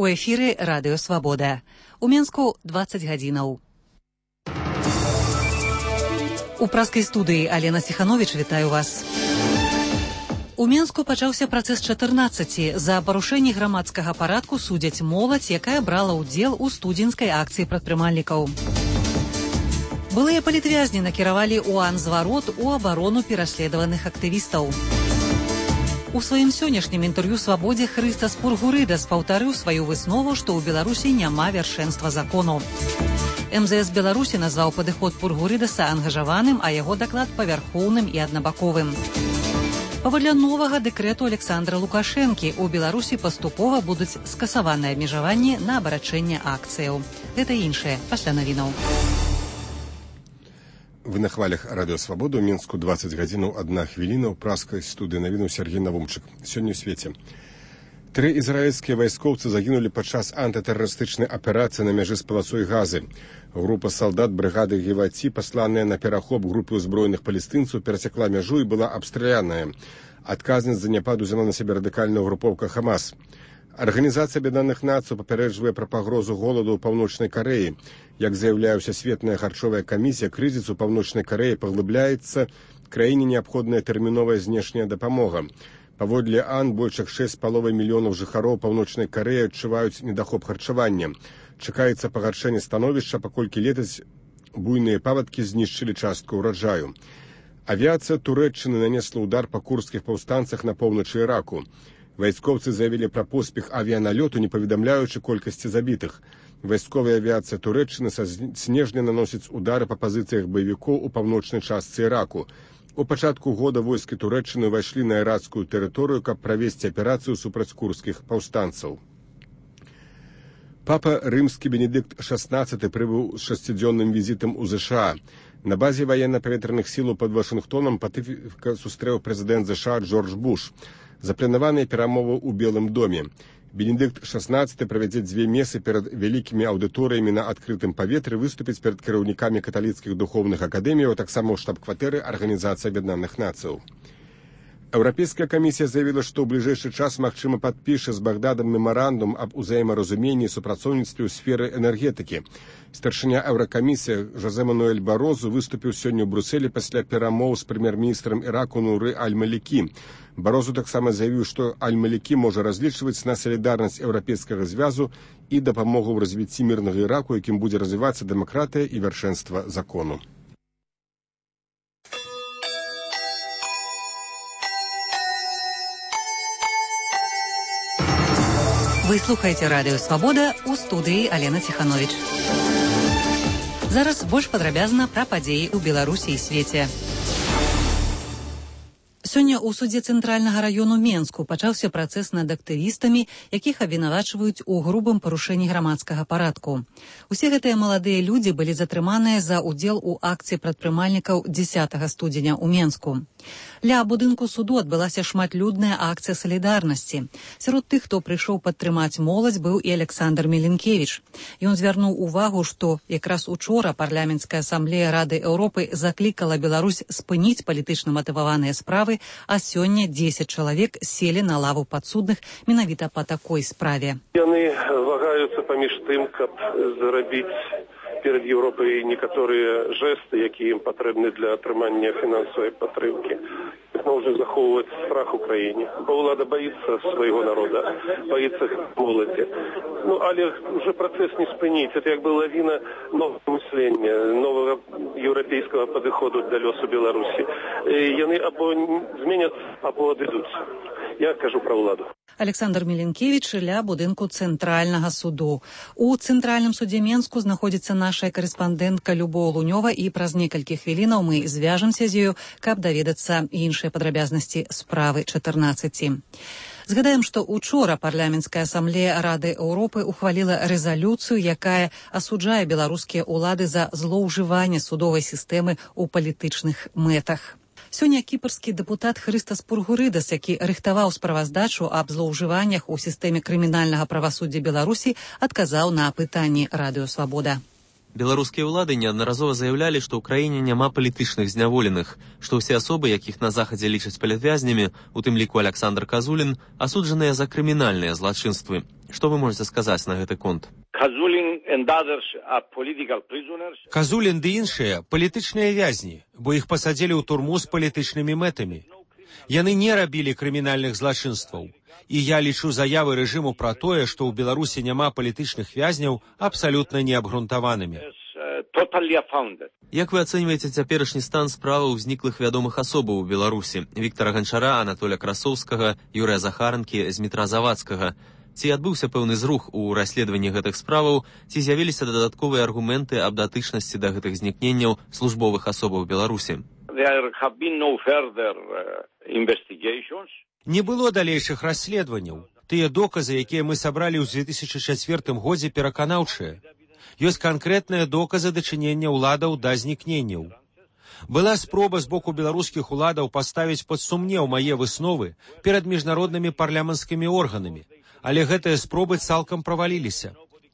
У эфіры Радыё Свабода. У Менску 20 гадзінаў. У праскай студыі Алена Сіхановіч вітаю вас. У Менску пачаўся працэс 14. За парушэнне грамадскага парадку судзяць моладзь, якая брала ўдзел у студзеньскай акцыі прадпрымальнікаў. Былыя палітвязні накіравалі УАН-зварот у абарону пераследаваных актывістаў. У сваім сённяшнім інтэрв'ю «Свабодзе» Хрыстас Пургурыдас паўтарыў сваю выснову, што ў Беларусі няма вяршэнства закону. МЗС Беларусі назваў падыход Пургурыдаса ангажаваным, а яго даклад павярхоўным і аднабаковым. Паводле новага дэкрэту Александра Лукашэнкі у Беларусі паступова будуць скасаваныя абмежаванні на абарачэнне акцыяў. Гэта іншае пасля навінаў. Вы на хвалях Радыё Свабода. У Мінску 20 гадзінаў 1 хвіліна. У праскай студыі навінаў Сергей Навумчык. Сёння ў свеце. 3 ізраільскія вайскоўцы загінулі падчас антытэрарыстычнай аперацыі на мяжы з паласой Газы. Група салдат брыгады Геваці, пасланая на перахоп групы ўзброеных палестынцаў, перасекла мяжу і была абстраляная. Адказнасць за няпад узяла на сябе радыкальная групоўка Хамас. Арганізацыя Аб'яднаных Нацый папярэджвае пра пагрозу голаду ў Паўночнай Карэі. Як заяўляе Всесветная харчовая камісія, крызіс у Паўночнай Карэі паглыбляецца, краіне неабходная тэрміновая знешняя дапамога. Паводле АН, больш як 6,5 мільёнаў жыхароў Паўночнай Карэі адчуваюць недахоп харчавання. Чакаецца пагаршэнне становішча, паколькі летась буйныя паводкі знішчылі частку ўраджаю. Авіяцыя Турэччыны нанесла ўдар па курдскіх паўстанцах на поўначы Іраку. Вайскоўцы заявілі пра поспех авіяналёту, не паведамляючы колькасці забітых. Вайсковая авіяцыя Турэччыны са снежня наносіць удары па пазіцыях баевікоў у паўночнай частцы Іраку. У пачатку года войскі Турэччыны ўвайшлі на іракскую тэрыторыю, каб правесці аперацыю супраць курдскіх паўстанцаў. Папа рымскі Бенедыкт XVI прыбыў з 6-дзённым візітам у ЗША. На базе ваенна-паветраных сілаў пад Вашынгтонам патыфіка сустрэў прэзідэнт ЗША Джордж Буш. Запланаваныя перамовы ў Белым доме. Бенедыкт XVI правядзе 2 месы перад вялікімі аўдыторыямі на адкрытым паветры, выступіць перад кіраўнікамі каталіцкіх духоўных акадэміяў, таксама ў штаб-кватэры Арганізацыі Аб'яднаных Нацыяў. Еўрапейская камісія заявіла, што ў бліжэйшы час, магчыма, падпіша з Багдадам мемарандум аб узаемаразуменні і супрацоўніцтве ў сферы энергетыкі. Старшыня Еўракамісіі Жозе Мануэль Барозу выступіў сёння ў Брюсселі пасля перамоў з прэм'ер-міністрам Іраку Нуры Аль-Малікі. Барозу таксама заявіў, што Аль-Малікі можа разлічваць на салідарнасць Еўрапейскага звязу і дапамогу ў развіцці мірнага Іраку, якім будзе развівацца дэмакратыя і вяршэнства закону. Вы слухаеце Радыё Свабода, у студыі Алена Сіхановіч. Зараз больш падрабязна пра падзеі ў Беларусі і свеце. Сёння ў судзе Цэнтральнага раёну Менску пачаўся працэс над актывістамі, якіх абвінавачваюць у грубым парушэнні грамадскага парадку. Усе гэтыя маладыя людзі былі затрыманыя за ўдзел у акцыі прадпрымальнікаў 10 студзеня ў Менску. Ля будынку суду адбылася шматлюдная акцыя салідарнасці. Сярод тых, хто прыйшоў падтрымаць моладзь, быў і Александр Міленкевіч. Ён звярнуў увагу, што якраз учора парламенцкая асамблея Рады Еўропы заклікала Беларусь спыніць палітычна матываваныя справы, а сёння 10 чалавек селі на лаву падсудных менавіта па такой справе. Яны вагаюцца паміж тым, каб зрабіць перед Еўропай некаторыя жэсты, якія ім патрэбны для атрымання фінансавай падтрымкі. Можа захоўваць страх у краіне. Бо ўлада баіцца свайго народа, баіцца моладзі. Але уже працэс не спыніць. Это як бы лавіна новага мыслення, новага еўрапейскага падыходу да лёсу Беларусі. Яны або зменяць, або адыдуць. Я кажу пра ўладу. Александр Міленкевіч ля будынку Цэнтральнага суду. У Цэнтральным судзе Менску знаходзіцца наша карэспандэнтка Любоў Лунёва, і праз некалькі хвілінаў мы звяжемся з ёю, каб даведацца іншыя падрабязнасці справы 14. Згадаем, што учора парламенцкая асамблея Рады Еўропы ухваліла рэзалюцыю, якая асуджае беларускія ўлады за злоўжыванне судовай сістэмы ў палітычных мэтах. Сёння кіпрскі дэпутат Хрыстас Пургурыдас, які рыхтаваў справаздачу аб злоўжываннях у сістэме крымінальнага правасуддзя Беларусі, адказаў на пытанні Радыё Свабода. Беларускія ўлады неаднаразова заяўлялі, што ў краіне няма палітычных зняволеных, што ўсе асобы, якіх на захадзе лічаць палітвязнямі, у тым ліку Александр Казулін, асуджаныя за крымінальныя злачынствы. Што вы можете сказаць на гэты конт? Казулін ды іншыя палітычныя вязні, бо іх пасадзілі ў турму з палітычнымі мэтамі. Яны не рабілі крымінальных злачынстваў. І я лічу заявы рэжыму пра тое, што ў Беларусі няма палітычных вязняў, абсалютна неабгрунтаванымі. Як вы ацэньваеце цяперашні стан справы ўзніклых вядомых асобаў у Беларусі? Віктара Ганчара, Анатоля Красоўскага, Юрыя Захаранкі, Змітра Завадскага. Ці адбыўся пэўны зрух у расследаванні гэтых справаў, ці з'явіліся дадатковыя аргументы аб датычнасці да гэтых знікненняў службовых асобаў Беларусі? Не было далейшых расследаванняў. Тыя доказы, якія мы сабралі ў 2004 годзе, пераканаўчыя. Ёсць канкрэтныя доказы дачынення ўладаў да знікненняў. Была спроба з боку беларускіх уладаў паставіць пад сумнеў мае высновы перад міжнароднымі парламенцкімі органамі, але гэтыя спробы цалкам праваліліся.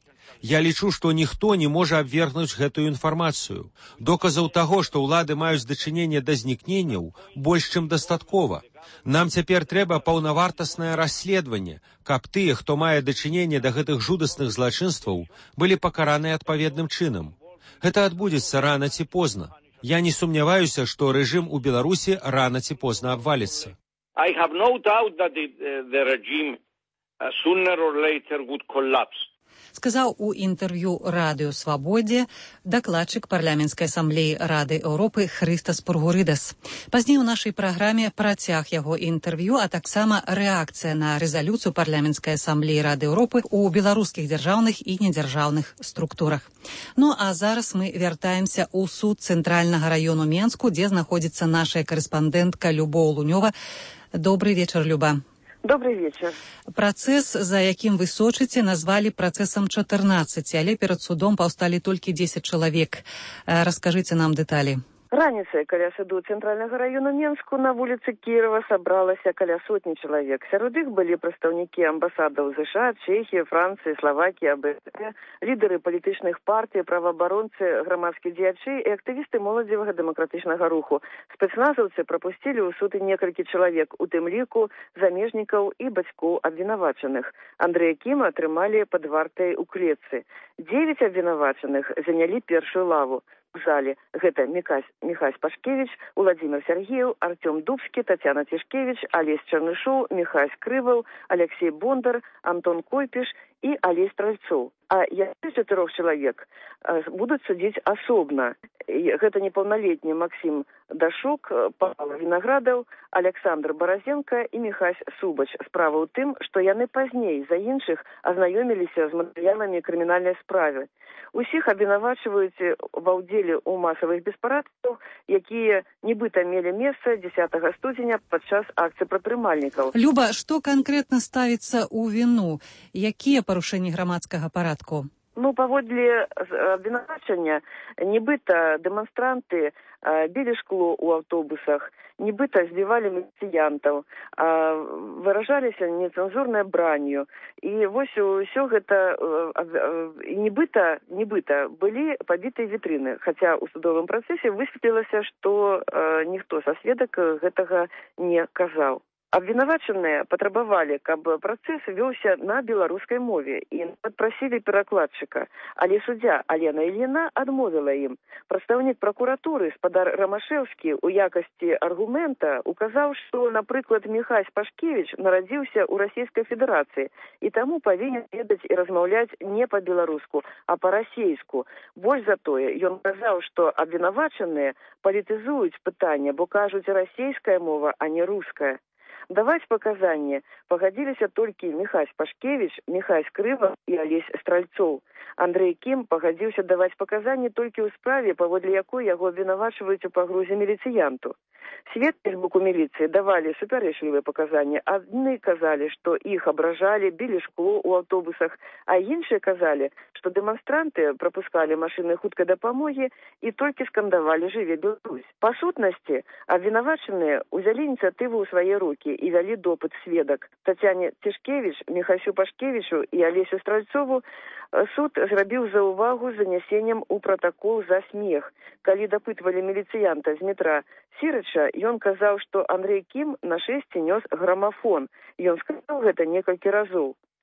Я лічу, што ніхто не можа абвергнуць гэтую інфармацыю. Доказаў таго, што ўлады маюць дачыненне да знікненняў, больш чым дастаткова. Нам цяпер трэба паўнавартаснае расследаванне, каб тыя, хто мае дачыненне да гэтых жудасных злачынстваў, былі пакараныя адпаведным чынам. Гэта адбудзецца рана ці позна. Я не сумняваюся, што рэжым у Беларусі рана ці позна абваліцца. I have no doubt that the regime sooner or later would collapse. Сказаў у інтэрв'ю Радыё Свабодзе дакладчык парламенцкай асамблеі Рады Еўропы Хрыстас Пургурыдас. Пазней у нашай праграме працяг яго інтэрв'ю, а таксама рэакцыя на рэзалюцыю парламенцкай асамблеі Рады Еўропы ў беларускіх дзяржаўных і недзяржаўных структурах. Ну а зараз мы вяртаемся ў суд цэнтральнага раёну Менску, дзе знаходзіцца наша карэспандэнтка Любоў Лунёва. Добрый вечар, Люба. Добрый вечер. Працэс, за якім вы сочыце, назвалі працэсам 14, але перад судом паўсталі толькі 10 чалавек. Раскажыце нам дэталі. Раніцай каля суду цэнтральнага раёна Менску на вуліцы Кірова сабралася каля сотні чалавек. Сярод іх былі прадстаўнікі амбасадаў ЗША, Чэхіі, Францыі, Славакіі, АБС, лідары палітычных партый, праваабаронцы, грамадскія дзеячы і актывісты моладзевага дэмакратычнага руху. Спецназаўцы прапусцілі ў суд некалькі чалавек, у тым ліку замежнікаў і бацькоў абвінавачаных. Андрэя Кіма атрымалі пад вартай у клетцы. 9 абвінавачаных занялі першую лаву. У зале гэта Міхась Пашкевіч, Уладзімир Сергеев, Артём Дубскі, Тацяна Цішкевіч, Алесь Чарнышоў, Міхась Крываў, Алексей Бондар, Антон Койпіш і Алесь Стральцоў. А яшчэ 4 чалавек будуць судзіць асобна. Гэта непаўналетні Максім Дашук, Павел Вінаградаў, Александр Баразенко і Міхась Субач. Справа ў тым, што яны пазней за іншых азнаёміліся з матэрыяламі крымінальнай справы. Усіх абвінавачваюць ва ўдзеле ў масавых беспарадках, якія нібыта мелі месца 10 студзеня падчас акцыі прадпрымальнікаў. Люба, што канкрэтна ставіцца ў віну? Якія парушэнні грамадскага парадку? Паводле абвінавачання, нібыта дэманстранты білі шкло ў аўтобусах, нібыта збівалі міліцыянтаў, выражаліся нецэнзурнай бранню. І вось усё гэта нібыта былі пабітыя вітрыны, хаця ў судовым працэсе высветлілася, што ніхто са сведак гэтага не казаў. Абвінавачаныя патрабавалі, каб працэс вёўся на беларускай мове і падпрасілі перакладчыка. Але суддзя Алена Ільіна адмовіла ім. Прадстаўнік пракуратуры спадар Рамашэўскі ў якасці аргумента указаў, што, напрыклад, Міхась Пашкевіч нарадзіўся ў Расійскай Федэрацыі і таму павінен ведаць і размаўляць не па-беларуску, а па-расейску. Больш за тое, ён казаў, што абвінавачаныя палітызуюць пытанне, бо кажуць расейская мова, а не руская. Даваць паказанні пагадзіліся толькі Міхась Пашкевіч, Міхась Крываў і Алесь Стральцоў. Андрэй Кім пагадзіўся даваць паказанні толькі ў справе, паводле якой яго абвінавачваюць у пагрозе міліцыянту. Сведкі з боку міліцыі давалі супярэчлівыя паказанні. Адны казалі, што іх абражалі, білі шкло ў аўтобусах, а іншыя казалі, што дэманстранты прапускалі машыны хуткай дапамогі і толькі скандавалі «Жыве Беларусь». Па сутнасці, абвінавачаныя ўзялі ініцыятыву ў свае рукі і вялі допыт сведак. Тацяне Цішкевіч, Міхасю Пашкевічу і Алесю Стральцову суд зрабіў заўвагу з занясеннем у пратакол за смех. Калі дапытвалі міліцыянта Змітра Сірыча, ён казаў, што Андрэй Кім на шэсце нёс грамафон. Ён сказаў гэта некалькі разоў.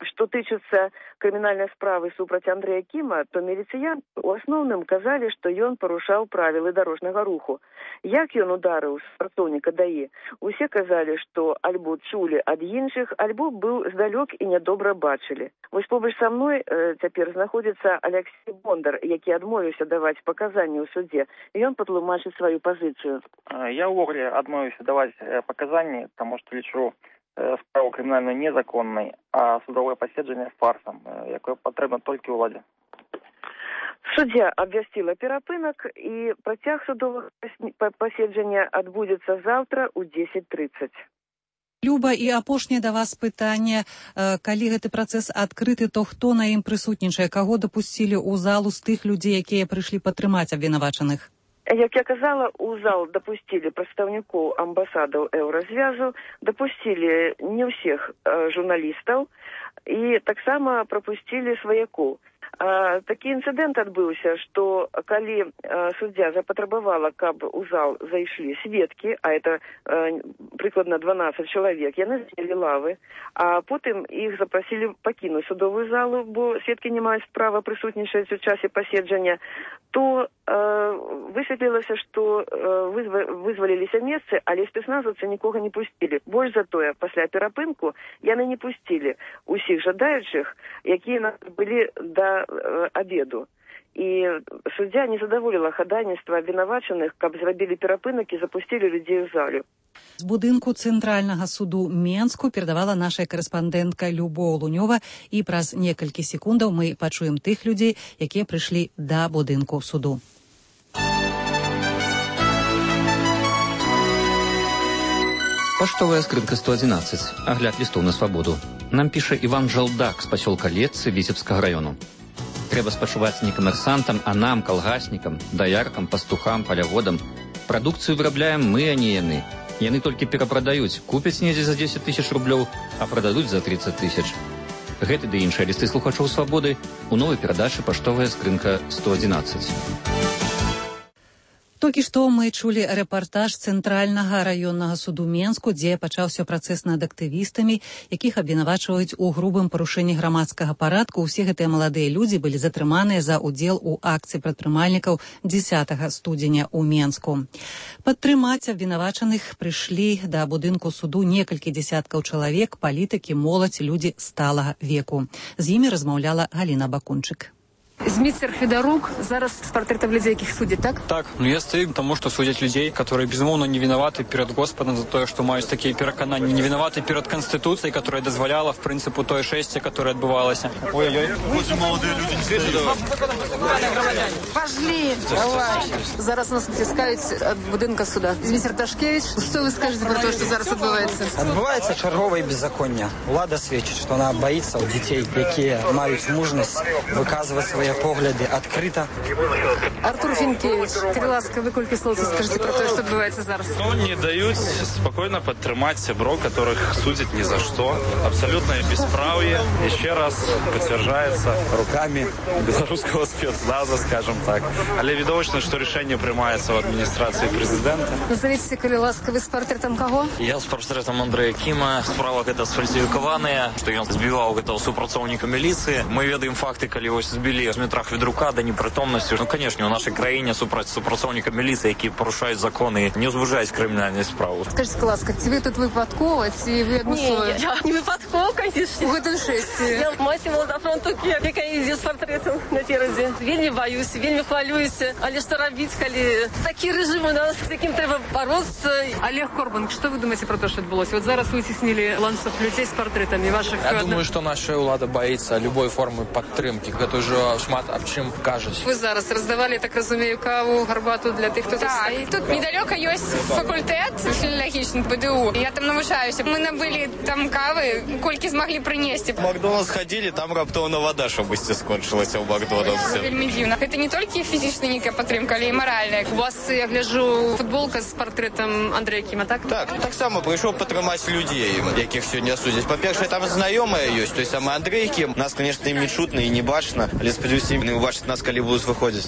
Што тычыцца крымінальнай справы супраць Андрэя Кіма, то міліцыянты у асноўным казалі, што ён парушаў правілы дарожнага руху. Як ён ударыў працоўніка ДАІ? Усе казалі, што альбо чулі ад іншых, альбо быў здалёк і нядобра бачылі. Вось побач са мной цяпер знаходзіцца Алексей Бондар, які адмовіўся даваць паказанні ў судзе. Ён патлумачыць сваю пазіцыю. Я ўвогуле адмовіўся даваць паказанні, таму што лічу справу крымінальную незаконнай, а судовое паседжанне фарсам, якое патрэбна толькі ўладзе. Суддзя абвясціла перапынак, і працяг судовых паседжання адбудзецца заўтра ў 10:30. Люба, і апошняе да вас пытанне. Калі гэты працэс адкрыты, то хто на ім прысутнічае? Каго дапусцілі ў залу з тых людзей, якія прыйшлі падтрымаць абвінавачаных? Як я казала, у зал дапусцілі прадстаўнікоў амбасадаў Еўразвязу, дапусцілі не ўсіх журналістаў і таксама прапусцілі сваякоў. Такі інцыдэнт адбыўся, што калі суддзя запатрабавала, каб у зал зайшлі сведкі, а это прыкладна 12 чалавек, яны занялі лавы, а потым іх запрасілі пакінуць судовую залу, бо сведкі не маюць права прысутнічаць у часе паседжання, то высветлілася, што вызваліліся месцы, але спецназаўцы нікога не пусцілі. Больш за тое, пасля перапынку яны не пусцілі усіх жадаючых, якія былі да обеду. І суддзя не задаволіла хадайніцтва абвінавачаных, каб зрабілі перапынак і запусцілі людзей у залю. З будынку Цэнтральнага суду Менску перадавала наша карэспандэнтка Любоў Лунёва, і праз некалькі секундаў мы пачуем тых людзей, якія прыйшлі да будынку суду. Паштовая скрынка 111. Агляд лістоў на свабоду. Нам піша Іван Жалдак з пасёлка Летцы Віцебскага раёну. Трэба спачуваць не камерсантам, а нам, калгаснікам, даяркам, пастухам, паляводам. Прадукцыю вырабляем мы, а не яны. Яны толькі перапрадаюць, купяць недзе за 10 000 рублёў, а прададуць за 30 000. Гэты ды іншыя лісты слухачоў свабоды у новай перадачы «Паштовая скрынка 111». Толькі што мы чулі рэпартаж Цэнтральнага раённага суду Менску, дзе пачаўся працэс над актывістамі, якіх абвінавачваюць у грубым парушэнні грамадскага парадку. Усе гэтыя маладыя людзі былі затрыманыя за ўдзел у акцыі прадпрымальнікаў 10 студзеня ў Менску. Падтрымаць абвінавачаных прыйшлі да будынку суду некалькі дзесяткаў чалавек, палітыкі, моладзь, людзі сталага веку. З імі размаўляла Галіна Бакунчык. Зміцер Федарук зараз з партрэтам людзей, якіх судзяць, так? Так, я стою, тому што судзяць людзей, которые безумоўна не вінаваты перад Господам за тое, што маюць такія перакананні, не вінаваты перад Канстытуцыяй, которая дазваляла, в прынцыпу, тое шэсце, которое адбывалася. Ой-ой-ой. Очень молодые люди не следуют. Пошли! Давай! Зараз нас націскаюць ад будынка суда. Зміцер Ташкевич, што вы скажете про то, што зараз адбываецца? Адбываецца чарговае беззаконне. Улада сведчыць, што она боится у дзяцей, якія маюць мужнасць выказваць свае погляды открыто. Артур Фінкевич, калі ласка, вы колькі слоў скажете про то, што адбываецца зараз? Не даюць спокойно падтрымаць сяброў, которых судзяць ни за что. Абсолютное бесправие. Еще раз подтверждается руками белорусского спецназа, скажем так. Але відовочна, что решение принимается в администрации президента. Назовите, калі ласка, вы с портрэтом кого? Я с портрэтом Андрэя Кіма. Справа гэта сфальсифікаваная, што ён збіваў гэтага супрацоўніка міліцыі. Мы ведаем факты, калі вось збілі Дмітра Хведрука да непрытомнасці. Ну, конечно, у нашай краіне супрацоўніка міліцыі, які парушаюць законы, не ўзбужаюць крымінальную справу. Скажите, ласка, ці вы тут выпадкова, ці вы адмыслова? Не, я не выпадкова, конечно. У гэтым шэсці. Я масіма да фронту, яка ідзе з партрэтам наперадзе. Вельмі баюсь, вельмі хвалююся. Але што рабіць, калі такі рэжым у нас, з якім трэба бароцца? Олег Корбан, што вы думаеце про то, што адбылося? Вот зараз выцеснілі ланцуг людзей з партрэтамі ваших... Я думаю, што наша ўлада баіцца любой формы падтрымкі. Гэта ўжо шмат аб чым кажуць. Вы зараз раздавали, так разумею, каву, гарбату для тых, хто тут... Да, і тут недалёка ёсць факультэт філалагічны ПДУ. Я там навучаюся. Мы набылі там кавы, колькі змаглі прынесці. В Макдональдс ходили, там раптоўна вода, щоб ісці скончылася ў Макдональдсе. Вельмі дзіўна. Гэта не толькі фізічная нейкая падтрымка, але і маральная. У вас, я гляжу, футболка з партрэтам Андрэя Кіма, так? Так, таксама прыйшоў падтрымаць людзей, якіх сёння судзяць. Па-першае, там знаёмая ёсць, той самы Андрэй Кім. Нас, конечно, ім не чутна і не бачна, але спадзяюся, ім убачыць нас, калі будуць выходзіць. Галіна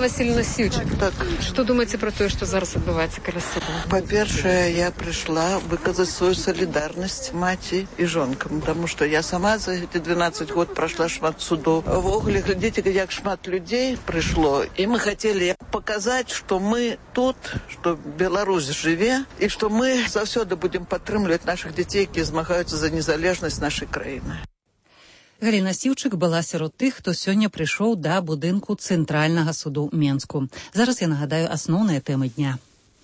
Васильевна Сівчик. Так. Что думаете про то, что зараз адбываецца каля суда? По-перше, я пришла выказать свою солидарность мати и жонкам, потому что я сама за эти 12 год прошла шмат судов. В огле, глядите, как шмат людей пришло. И мы хотели показать, что мы тут, что Беларусь живе, и что мы завсёды будем подтрымліваць наших детей, которые змагаюцца за незалежность нашей краины. Галіна Сівчык была сярод тых, хто сёння прыйшоў да будынку Цэнтральнага суду Менску. Зараз я нагадаю асноўныя тэмы дня.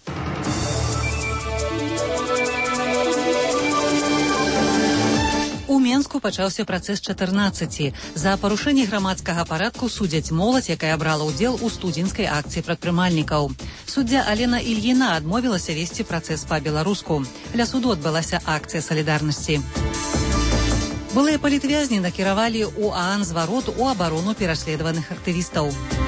У Менску пачаўся працэс 14. За парушэнне грамадскага парадку судзяць моладзь, якая брала ўдзел у студзеньскай акцыі прадпрымальнікаў. Суддзя Алена Ільіна адмовілася весці працэс па-беларуску. Ля суду адбылася акцыя салідарнасці. Былыя палітвязні накіравалі УАН зварот у абарону пераследаваных актывістаў.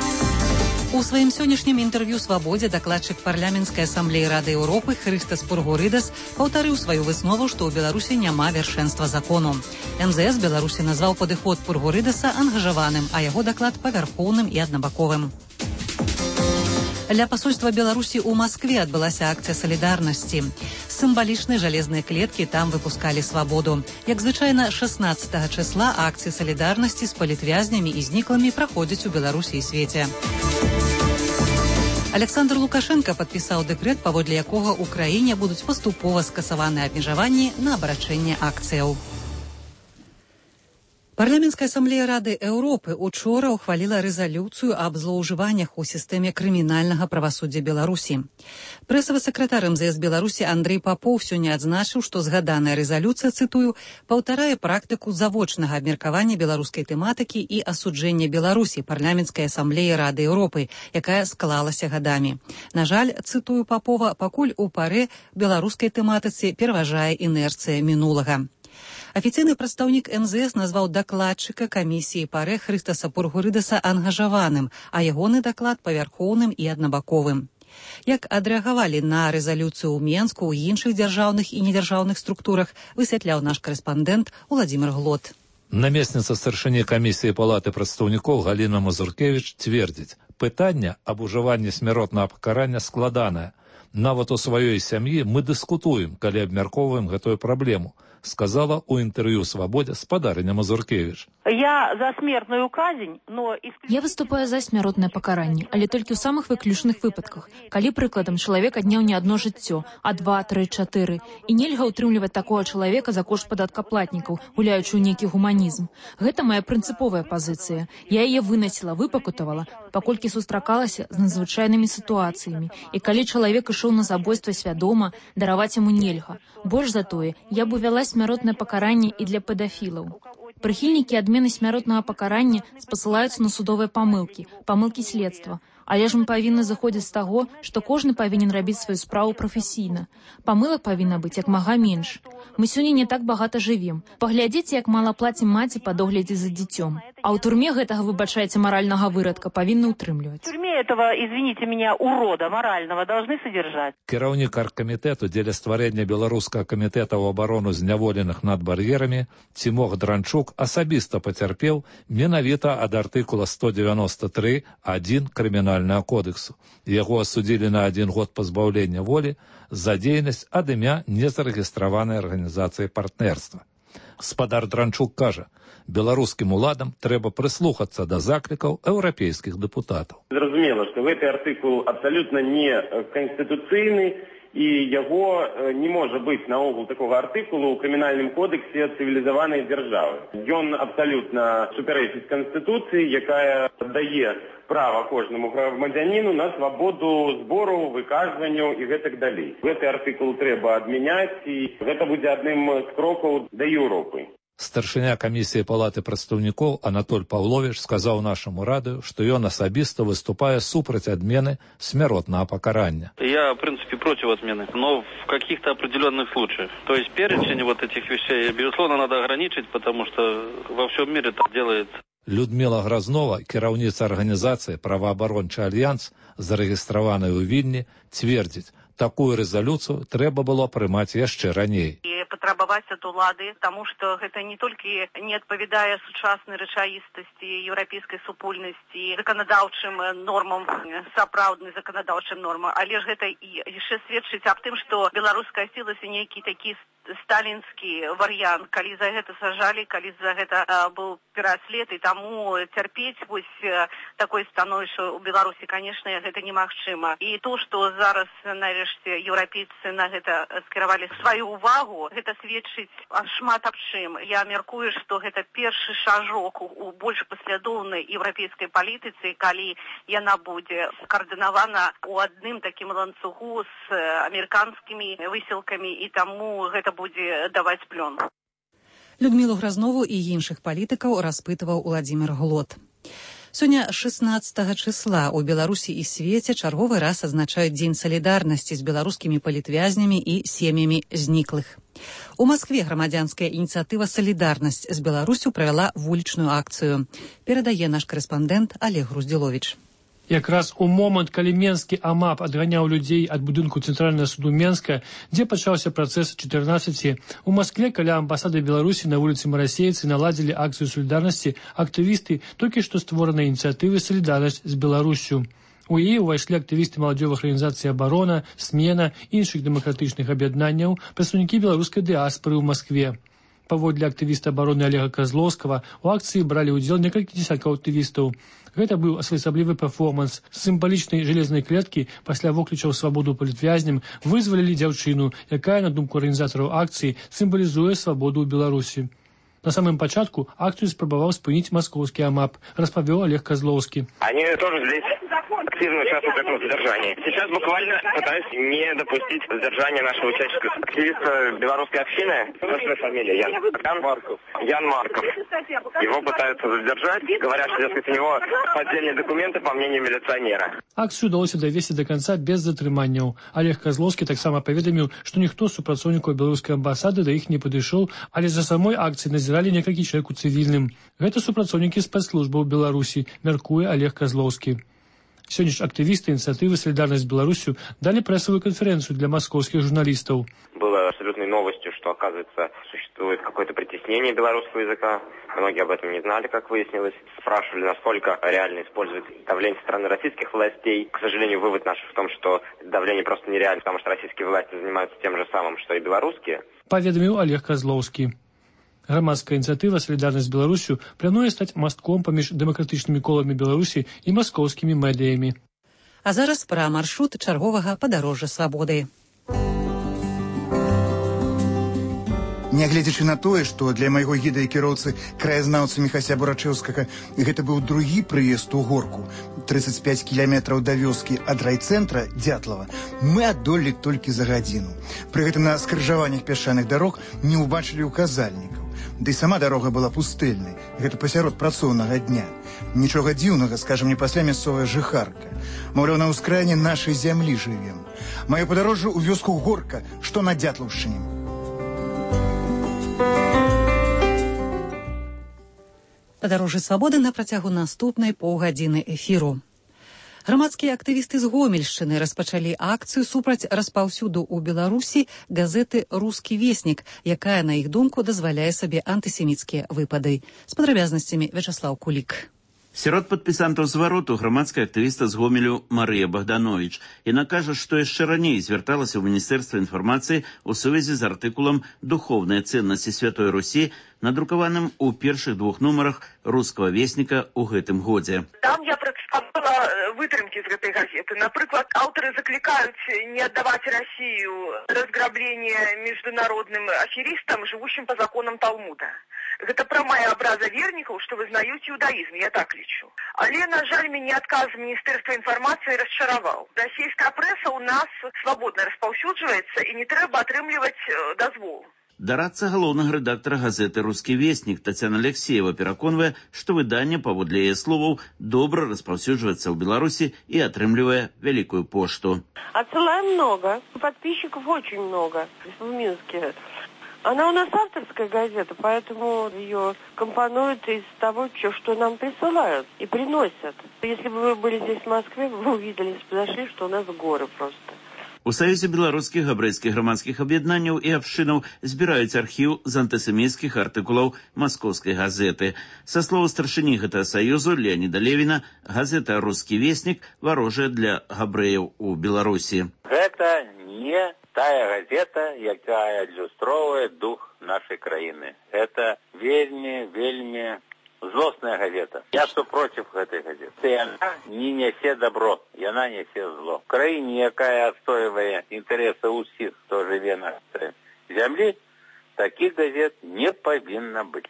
У сваім сённяшнім інтэрв'ю «Свабодзе» дакладчык парламенцкай асамблеі Рады Еўропы Хрыстас Пургурыдас паўтарыў сваю выснову, што ў Беларусі няма вяршэнства закону. МЗС Беларусі назваў падыход Пургурыдаса ангажаваным, а яго даклад павярхоўным і аднабаковым. Ля пасольства Беларусі ў Маскве адбылася акцыя салідарнасці. З сімвалічнай жалезнай клеткі там выпускалі свабоду. Як звычайна, 16 числа акцыі салідарнасці з палітвязнямі і зніклымі праходзяць у Беларусі і свеце. Александр Лукашенко падпісаў дэкрэт, паводле якога ў краіне будуць паступова скасаваны абмежаванні на абарачэнне акцыяў. Парламенцкая асамблея Рады Еўропы учора ухваліла рэзалюцыю аб злоўжываннях у сістэме крымінальнага правасуддзя Беларусі. Прэсавы сакратар МЗС Беларусі Андрэй Папоў сёння адзначыў, што згаданая рэзалюцыя, цытую, паўтарае практыку завочнага абмеркавання беларускай тэматыкі і асуджэння Беларусі парламенцкай асамблеі Рады Еўропы, якая склалася гадамі. На жаль, цытую Папова, пакуль у парэ беларускай тэматыцы пераважае інерцыя мінулага. Афіцыйны прадстаўнік МЗС назваў дакладчыка камісіі парэ Хрыстаса Пургурыдаса ангажаваным, а ягоны даклад павярхоўным і аднабаковым. Як адрэагавалі на рэзалюцыю ў Менску, ў іншых дзяржаўных і недзяржаўных структурах, высвятляў наш карэспандэнт Уладзімір Глот. Намесніца старшыні камісіі палаты прадстаўнікоў Галіна Мазуркевіч цвердзіць, пытанне аб ужыванні смяротнага пакарання складанае. Нават у сваёй сям'і мы дыскутуем, калі абмяркоўваем гэтую праблему, сказала ў інтэрв'ю «Свабодзе» спадарыня Мазуркевіч. Я за смертную казнь, но... Я выступаю за смяротнае пакаранне, але толькі ў самых выключных выпадках, калі, прыкладам, чалавек адняў не адно жыццё, а 2, 3, 4, і нельга ўтрымліваць такога чалавека за кошт падаткаплатнікаў, гуляючы ў нейкі гуманізм. Гэта моя прынцыповая пазіцыя. Я яе вынасіла, выпакутавала, паколькі сустракалася з надзвычайнымі сітуацыямі. І калі чалавек ішоў на забойства свядома, дараваць яму нельга. Больш за тое, я б увяла смяротнае пакаранне і для педафілаў. Прыхільнікі адмены смяротнага пакарання спасылаюцца на судовыя памылкі следства. Але ж мы павінны заходзіць з таго, што кожны павінен рабіць сваю справу прафесійна. Памылак павінна быць як мага менш. Мы сёння не так багата жывем. Паглядзіце, як мала плацім маці па доглядзе за дзіцём. А ў турме гэтага, выбачайце, маральнага вырадка павінны ўтрымліваць. В тюрьме этого, извините меня, урода морального должны содержать. Кіраўнік аргкамітэту дзеля стварэння беларускага камітэта ў абарону зняволеных над бар'ерамі Цімох Дранчук асабіста пацярпеў менавіта ад артыкула 193.1 крымінальнага кодексу. Яго асудзілі на 1 год пазбаўлення волі за дзейнасць ад імя незарэгістраванай арганізацыі партнерства. Спадар Дранчук кажа, беларускім уладам трэба прыслухацца да заклікаў еўрапейскіх дэпутатаў. Зразумела, што гэты артыкул абсалютна не канстытуцыйны, і яго не можа быць наогул такога артыкулу ў крымінальным кодексе цывілізаванай дзяржавы. Ён абсалютна супярэчыць канстытуцыі, якая дае права кожнаму грамадзяніну на свабоду збору, выказванню і гэтак далей. Гэты артыкул трэба адмяняць, і гэта будзе адным з крокаў да Еўропы. Старшыня камісіі палаты прадстаўнікоў Анатоль Павлович сказаў нашаму радыё, што ён асабіста выступае супраць адмены смяротнага пакарання. Я, в принципе, против отмены, но в каких-то определенных случаях. То есть перечень вот этих вещей, безусловно, надо ограничить, потому что во всем мире так делает. Людмила Грознова, кіраўніца арганізацыі «Праваабарончы альянс», зарэгістраваная ў Вільні, цвердзіць, такую рэзалюцыю трэба было прымаць яшчэ раней. И патрабаваць ад улады, таму што гэта не толькі не адпавядае сучаснай рэчаіснасці еўрапейскай супольнасці заканадаўчым нормам, сапраўдным заканадаўчым нормам, але ж гэта і яшчэ сведчыць аб тым, што беларуская сілася нейкі такі сталінскі варыянт, калі за гэта сажалі, калі за гэта быў пераслед, і таму цярпець вось такое становішча ў Беларусі, канешне, гэта немагчыма. І то, што зараз нарэшце еўрапейцы на гэта скіравалі сваю увагу, гэта сведчыць шмат аб чым. Я мяркую, што гэта першы шажок у больш паслядоўнай еўрапейскай палітыцы, калі яна будзе каардынавана ў адным такім ланцугу з амерыканскімі высілкамі, і таму гэта будзе даваць плён. Людмілу Гразнову і іншых палітыкаў распытываў Уладзімір Глот. Сёння 16 числа у Беларусі і свеце чарговы раз адзначаюць Дзень салідарнасці з беларускімі палітвязнямі і сем'ямі зніклых. У Маскве грамадзянская ініцыятыва «Салідарнасць» з Беларусю правяла вулічную акцыю. Перадае наш корэспандэнт Олег Груздзіловіч. Якраз у момант, калі Менскі АМАП адганяў людзей ад будынку Цэнтральнага суду Менска, дзе пачаўся працэс 14, у Маскве каля амбасады Беларусі на вуліцы Марасейцы наладзілі акцыю салідарнасці актывісты толькі што створанай ініцыятывы «Салідарнасць з Беларусю». У яе ўвайшлі актывісты маладзёвых арганізацый «Абарона», «Смена», іншых дэмакратычных аб'яднанняў, прадстаўнікі беларускай дыаспары ў Маскве. Паводле актывіста абароны Олега Козловскага, у акцыі бралі ўдзел некалькі дзесяткаў актывістаў. Гэта быў асаблівы перформанс. З сімвалічнай жалезнай клеткі пасля воклічаў свабоду палітвязням вызвалілі дзяўчыну, якая, на думку арганізатараў акцыі, сімвалізуе свабоду ў Беларусі. На самым пачатку акцыю спрабаваў спыніць маскоўскі АМАП, распавёў Олег Козловскі. Они тоже здесь активно участвуют в этом задержании. Сейчас буквально пытаюсь не допустить задержания нашего участника, активиста белорусской общины. Точная фамилия Ян Марков. Ян Марков. Его пытаются задержать, говорят, что, дескать, у него поддельные документы, по мнению милиционера. Акцыю удалося давесці да канца без затрыманняў. Олег Козловскі таксама паведаміў, што ніхто з супрацоўнікаў беларускай амбасады да іх не падышоў, але за самой акцыі назіралі некалькі чалавек у цывільным. Гэта супрацоўнікі спецслужбаў Беларусі, мяркуе Олег Козловскі. Сёння ж актывісты ініцыятывы «Солидарность с Беларусью» дали прессовую конференцию для московских журналистов. Было абсолютной новостью, что, оказывается, существует какое-то притеснение белорусского языка. Многие об этом не знали, как выяснилось. Спрашивали, насколько реально используют давление со стороны российских властей. К сожалению, вывод наш в том, что давление просто нереально, потому что российские власти занимаются тем же самым, что и белорусские. Поведомил Олег Козловский. Грамадская ініцыятыва «Солидарность с Беларусью» плануе стаць мастком паміж дэмакратычнымі коламі Беларусі і маскоўскімі медыямі. А зараз пра маршрут чарговага падарожжа свабоды. Нягледзячы на тое, што для майго гіда і кіроўцы краязнаўцы Міхася Бурачэўскага гэта быў другі прыезд у горку, 35 кіляметраў да вёскі ад райцэнтра Дятлава, мы адолелі толькі за гадзіну. Пры гэтым на скрыжаваннях пясчаных дарог не ўбачылі указальнікаў. Да і сама дарога была пустэльнай, гэта пасярод працоўнага дня. Нічога дзіўнага, скажа мне пасля мясцовая жыхарка. Маўляў, на ўскраіне нашай зямлі жывем. Маё падарожжа ў вёску Горка, што на Дятлаўшчыне. Падарожжа свабоды на працягу наступнай паўгадзіны эфіру. Грамадскія актывісты з Гомельшчыны распачалі акцыю супраць распаўсюду ў Беларусі газеты «Рускі веснік», якая, на іх думку, дазваляе сабе антысеміцкія выпады. З падрабязнасцямі Вячаслаў Кулік. Сярод падпісантаў звароту грамадская актывіста з Гомелю Марыя Богданович. Яна кажа, што яшчэ раней звярталася ў Міністэрства інфармацыі ў сувязі з артыкулам «Духовныя ценнасці Святой Русі», надрукаваным у першых двух нумарах «Рускага весніка» ў гэтым годзе. Там я прадставала вытрымкі з гэтай газеты. Напрыклад, аўтары заклікаюць не аддаваць Расію разграбление международным аферистам, живущим по законам Талмуда. Гэта прамая абраза вернікаў, што вызнаюць іудаізм, я так лічу. Але, на жаль, мяне адказ Міністэрства інфармацыі расчараваў. Расійская прэса ў нас свабодна распаўсюджваецца і не трэба атрымліваць дазвол. Дарадца галоўнага рэдактара газеты «Рускі веснік» Тацяна Алексеева пераконвае, што выданне, паводле яе словаў, добра распаўсюджваецца ў Беларусі і атрымлівае вялікую пошту. Отсылаем много. Подписчиков очень много в Минске. Она у нас авторская газета, поэтому ее компонуют из того, что нам присылают и приносят. Если бы вы были здесь в Москве, вы увидели, если бы зашли, что у нас горы просто. У Саюзе беларускіх габрэйскіх грамадскіх аб'яднанняў і абшчынаў збіраюць архіў з антысеміцкіх артыкулаў маскоўскай газеты. Са слова старшыні гэтага саюзу Леоніда Левіна, газета «Рускі вестнік» варожая для габрэяў у Беларусі. Гэта не тая газета, якая адлюстроўвае дух нашай краіны. Гэта вельмі злостная газета. Я супротив гэтай газеты. Яна не нясе добро, яна нясе зло. В краіне, якая адстойвае інтарэсы ўсіх, хто жыве на зямлі, такіх газет не павінна быць.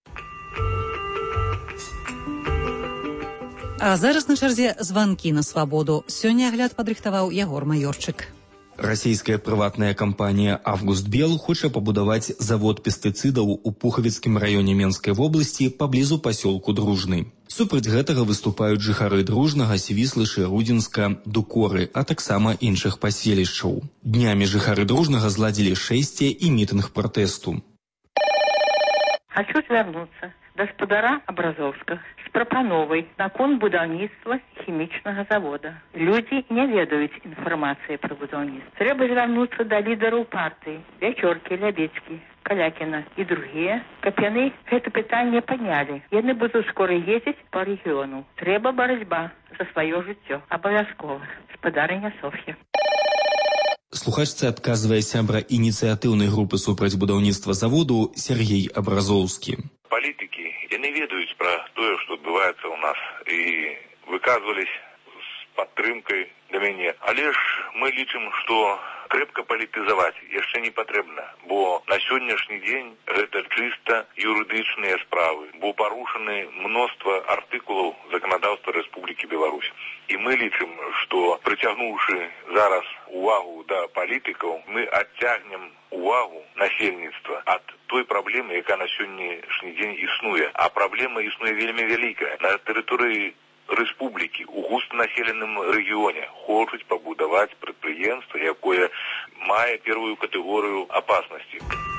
А зараз на чарзе званкі на свабоду. Сёння агляд падрыхтаваў Ягор Маёрчык. Расійская прыватная кампанія «Август-Бел» хоча пабудаваць завод пестыцыдаў у Пухавіцкім раёне Менскай вобласці паблізу пасёлку Дружны. Супраць гэтага выступаюць жыхары Дружнага, Свіслышы, Рудзінска, Дукоры, а таксама іншых паселішчаў. Днямі жыхары Дружнага зладзілі шэсце і мітынг пратэсту. Хочу звярнуцца да гаспадара Абразоўскага з прапановай наконт будаўніцтва хімічнага завода. Людзі не ведаюць інфармацыі пра будаўніцтва. Трэба звярнуцца да лідараў партыі Вячоркі, Лябецкі, Калякіна і другія, каб яны гэта пытанне паднялі. Яны будуць скора ездзіць па рэгіёну. Трэба барацьба за сваё жыццё. Абавязкова. Гаспадарыня Соф'я. Слухачцы адказвае сябра ініцыятыўнай групы супраць будаўніцтва заводу Сергей Абразоўскі. Палітыкі, яны ведаюць пра тое, што адбываецца ў нас, і выказвались з падтрымкай да мяне. Але ж мы лічым, што крэпка палітызаваць яшчэ не патрэбна, бо на сённяшні дзень гэта чыста юрыдычныя справы, бо парушаны мноства артыкулаў заканадаўства Рэспублікі Беларусь. І мы лічым, што прыцягнуўшы зараз увагу да палітыкаў, мы адцягнем увагу насельніцтва ад той праблемы, якая на сённяшні дзень існуе. А праблема існуе вельмі вялікая. На тэрыторыі рэспублікі у густанаселеным рэгіёне хочуць пабудаваць прадпрыемства, якое мае первую катэгорыю апаснасці.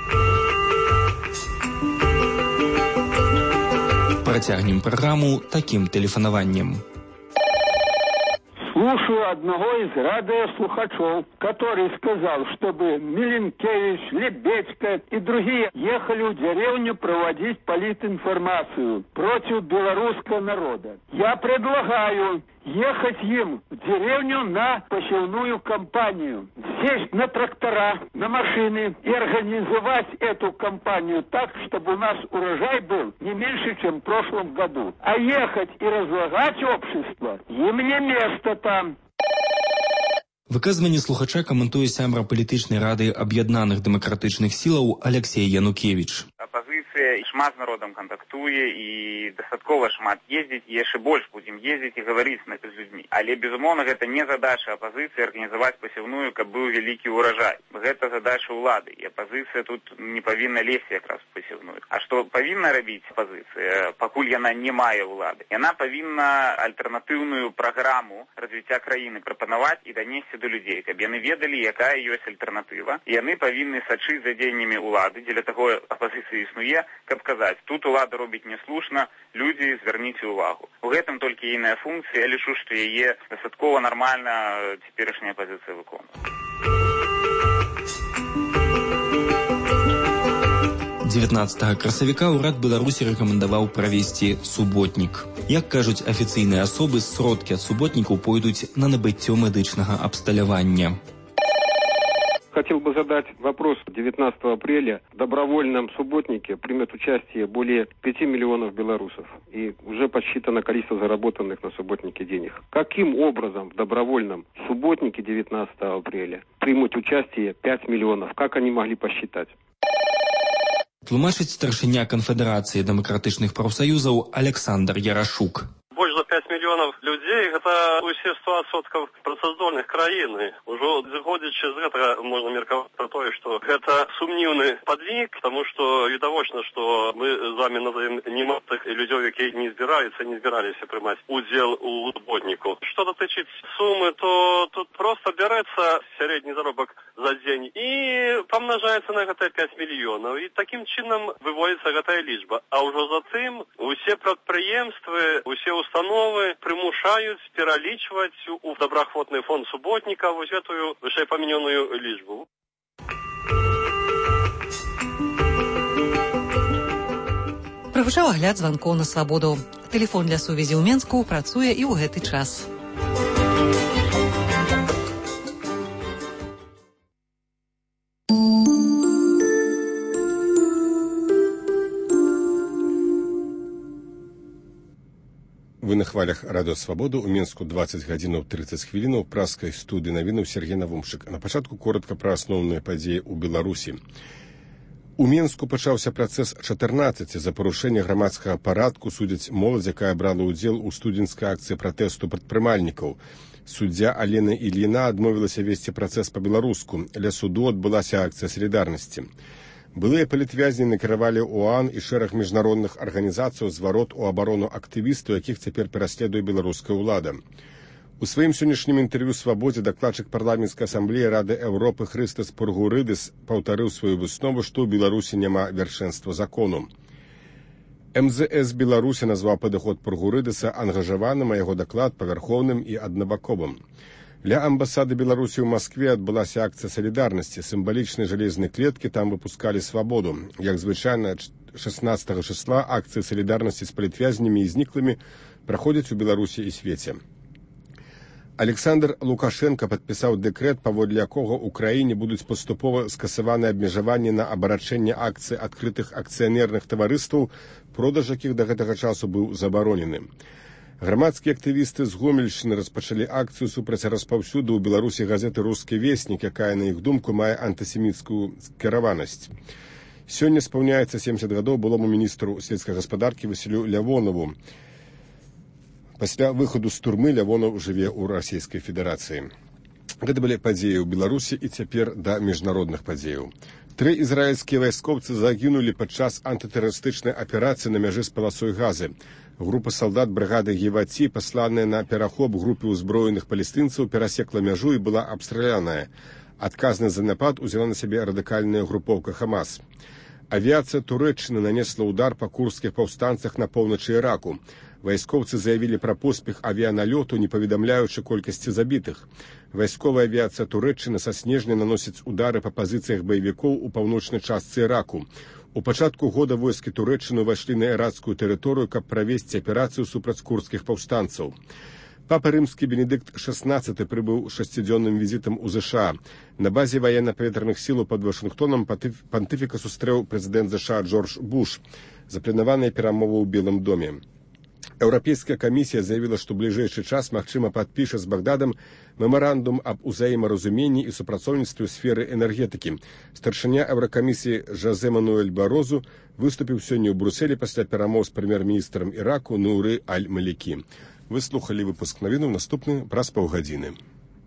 Працягнем праграму такім тэлефанаваннем. Слушаю одного из радиослухачев, который сказал, чтобы Миленкевич, Лебедько и другие ехали в деревню проводить политинформацию против белорусского народа. Я предлагаю ехать им в деревню на посевную кампанию, сесть на трактора, на машины и организовать эту кампанию так, чтобы у нас урожай был не меньше, чем в прошлом году. А ехать и разлагать общество, им не место там. Выказванне слухача каментуе сябра палітычнай рады аб'яднаных дэмакратычных сілаў Алексей Янукевіч. Апазіцыя шмат з народам кантактуе і дастаткова шмат ездзіць, і яшчэ больш будзем ездзіць і гаварыць з людзьмі. Але, безумоўна, гэта не задача апазіцыі арганізаваць пасевную, каб быў вялікі ўраджай. Гэта задача ўлады, і апазіцыя тут не павінна лезці якраз у пасевную. А што павінна рабіць апазіцыя, пакуль яна не мае ўлады? Яна павінна альтэрнатыўную праграму развіцця краіны прапанаваць і данесці до людзей, каб яны ведалі, якая ёсць альтэрнатыва. Яны павінны сачыць за дзеяннямі ўлады, дзеля таго апазіцыя існуе, каб казаць, тут улада робіць няслушна, людзі, звярніце ўвагу. У гэтым толькі іная функцыя, я лічу, што яе дастаткова нармальна цяперашняя апазіцыя выконвае. 19 красавіка ўрад Беларусі рэкамендаваў правесці суботнік. Як кажуць афіцыйныя асобы, сродкі ад суботнікаў пойдуць на набыццё медычнага абсталявання. Хотел бы задать вопрос. 19 апреля в добровольном субботнике примет участие более 5 миллионов белорусов. И уже подсчитано количество заработанных на субботнике денег. Каким образом в добровольном субботнике 19 апреля примут участие 5 миллионов? Как они могли посчитать? Тлумачыць старшыня Канфедэрацыі дэмакратычных прафсаюзаў Александр Ярашук. Больш за 5 мільёнаў людзей, гэта усе 100% працаздольных краіны. Ужо зыходзячы з гэтага можна меркаваць пра тое, што гэта сумнівны падлік, таму што відавочна, што мы з вами назовем нема тых людзей, якія не збіраліся прымаць удзел у суботніку. Што датычыць сумы, то тут проста бярэцца сярэдні заробак за дзень і помножаецца на гэтыя 5 мільёнаў, і такім чынам выводзіцца гэтая лічба. А ўжо затым усе прадпрыемствы, усе установы прымушаюць пералічваць у добраахвотны фонд суботніка вось гэтую вышэйпамянёную лічбу. Прагучаў агляд званкоў на свабоду. Тэлефон для сувязі ў Менску працуе і ў гэты час. Вы на хвалях радыё Свабоду. У Менску 20 гадзінаў 30 хвілінаў. Праскай студыі навінаў Сергей Навумшчык. На пачатку коротка пра асноўныя падзеі ў Беларусі. У Менску пачаўся працэс 14 за парушэнне грамадскага парадку. Судзяць моладзь, якая брала ўдзел у студзеньскай акцыі пратэсту прадпрымальнікаў. Суддзя Алена Ільіна адмовілася весці працэс па-беларуску. Ля суду адбылася акцыя салідарнасці. Былыя палітвязні накіравалі ОАН і шэраг міжнародных арганізацыяў зварот у абарону актывістаў, якіх цяпер пераследуе беларуская ўлада. У сваім сённяшнім інтэрв'ю «Свабодзе» дакладчык парламенцкай асамблеі Рады Еўропы Хрыстас Пургурыдыс паўтарыў сваю выснову, што ў Беларусі няма вяршэнства закону. МЗС Беларусі назваў падыход Пургурыдыса ангажаваным, а яго даклад павярхоўным і аднабаковым. Ля амбасады Беларусі ў Маскве адбылася акцыя салідарнасці. Сімвалічнай жалезнай клеткі там выпускалі свабоду. Як звычайна, 16 числа акцыі салідарнасці з палітвязнямі і зніклымі праходзяць у Беларусі і свеце. Александр Лукашенко падпісаў дэкрэт, паводле якога ў краіне будуць паступова скасаваны абмежаванні на абарачэнне акцый адкрытых акцыянерных таварыстваў, продаж якіх да гэтага часу быў забаронены. Грамадскія актывісты з Гомельшчыны распачалі акцыю супраць распаўсюду ў Беларусі газеты «Рускі вестнік», якая, на іх думку, мае антысеміцкую скіраванасць. Сёння спаўняецца 70 гадоў былому міністру сельскай гаспадаркі Васілю Лявонову. Пасля выхаду з турмы Лявонов жыве ў Расійскай Федэрацыі. Гэта былі падзеі ў Беларусі, і цяпер да міжнародных падзеяў. 3 ізраільскія вайскоўцы загінулі падчас антытэрарыстычнай аперацыі на мяжы з паласой Газы. Група салдат брыгады Геваці, пасланая на перахоп групе ўзброеных палестынцаў, перасекла мяжу і была абстраляная. Адказны за напад узяла на сябе радыкальная групоўка Хамас. Авіацыя Турэччыны нанесла удар па курдскіх паўстанцах на поўначы Іраку. Вайскоўцы заявілі пра поспех авіяналёту, не паведамляючы колькасці забітых. Вайсковая авіацыя Турэччыны са снежня наносіць удары па пазіцыях баевікоў у паўночнай частцы Іраку. У пачатку года войскі Турэччыны ўвайшлі на іракскую тэрыторыю, каб правесці аперацыю супраць курдскіх паўстанцаў. Папа рымскі Бенедыкт XVI прыбыў 6-дзённым візітам у ЗША. На базе ваенна-паветраных сілаў пад Вашынгтонам пантыфіка сустрэў прэзідэнт ЗША Джордж Буш. Запланаваныя перамовы ў Белым доме. Еўрапейская камісія заявіла, што бліжэйшы час, магчыма, падпіша з Багдадам мемарандум аб узаемаразуменні і супрацоўніцтве ў сферы энергетыкі. Старшыня Еўракамісіі Жозе Мануэль Барозу выступіў сёння ў Брусэлі пасля перамоў з прэм'ер-міністрам Іраку Нуры Аль-Малікі. Вы слухалі выпуск навінаў, наступны праз паўгадзіны.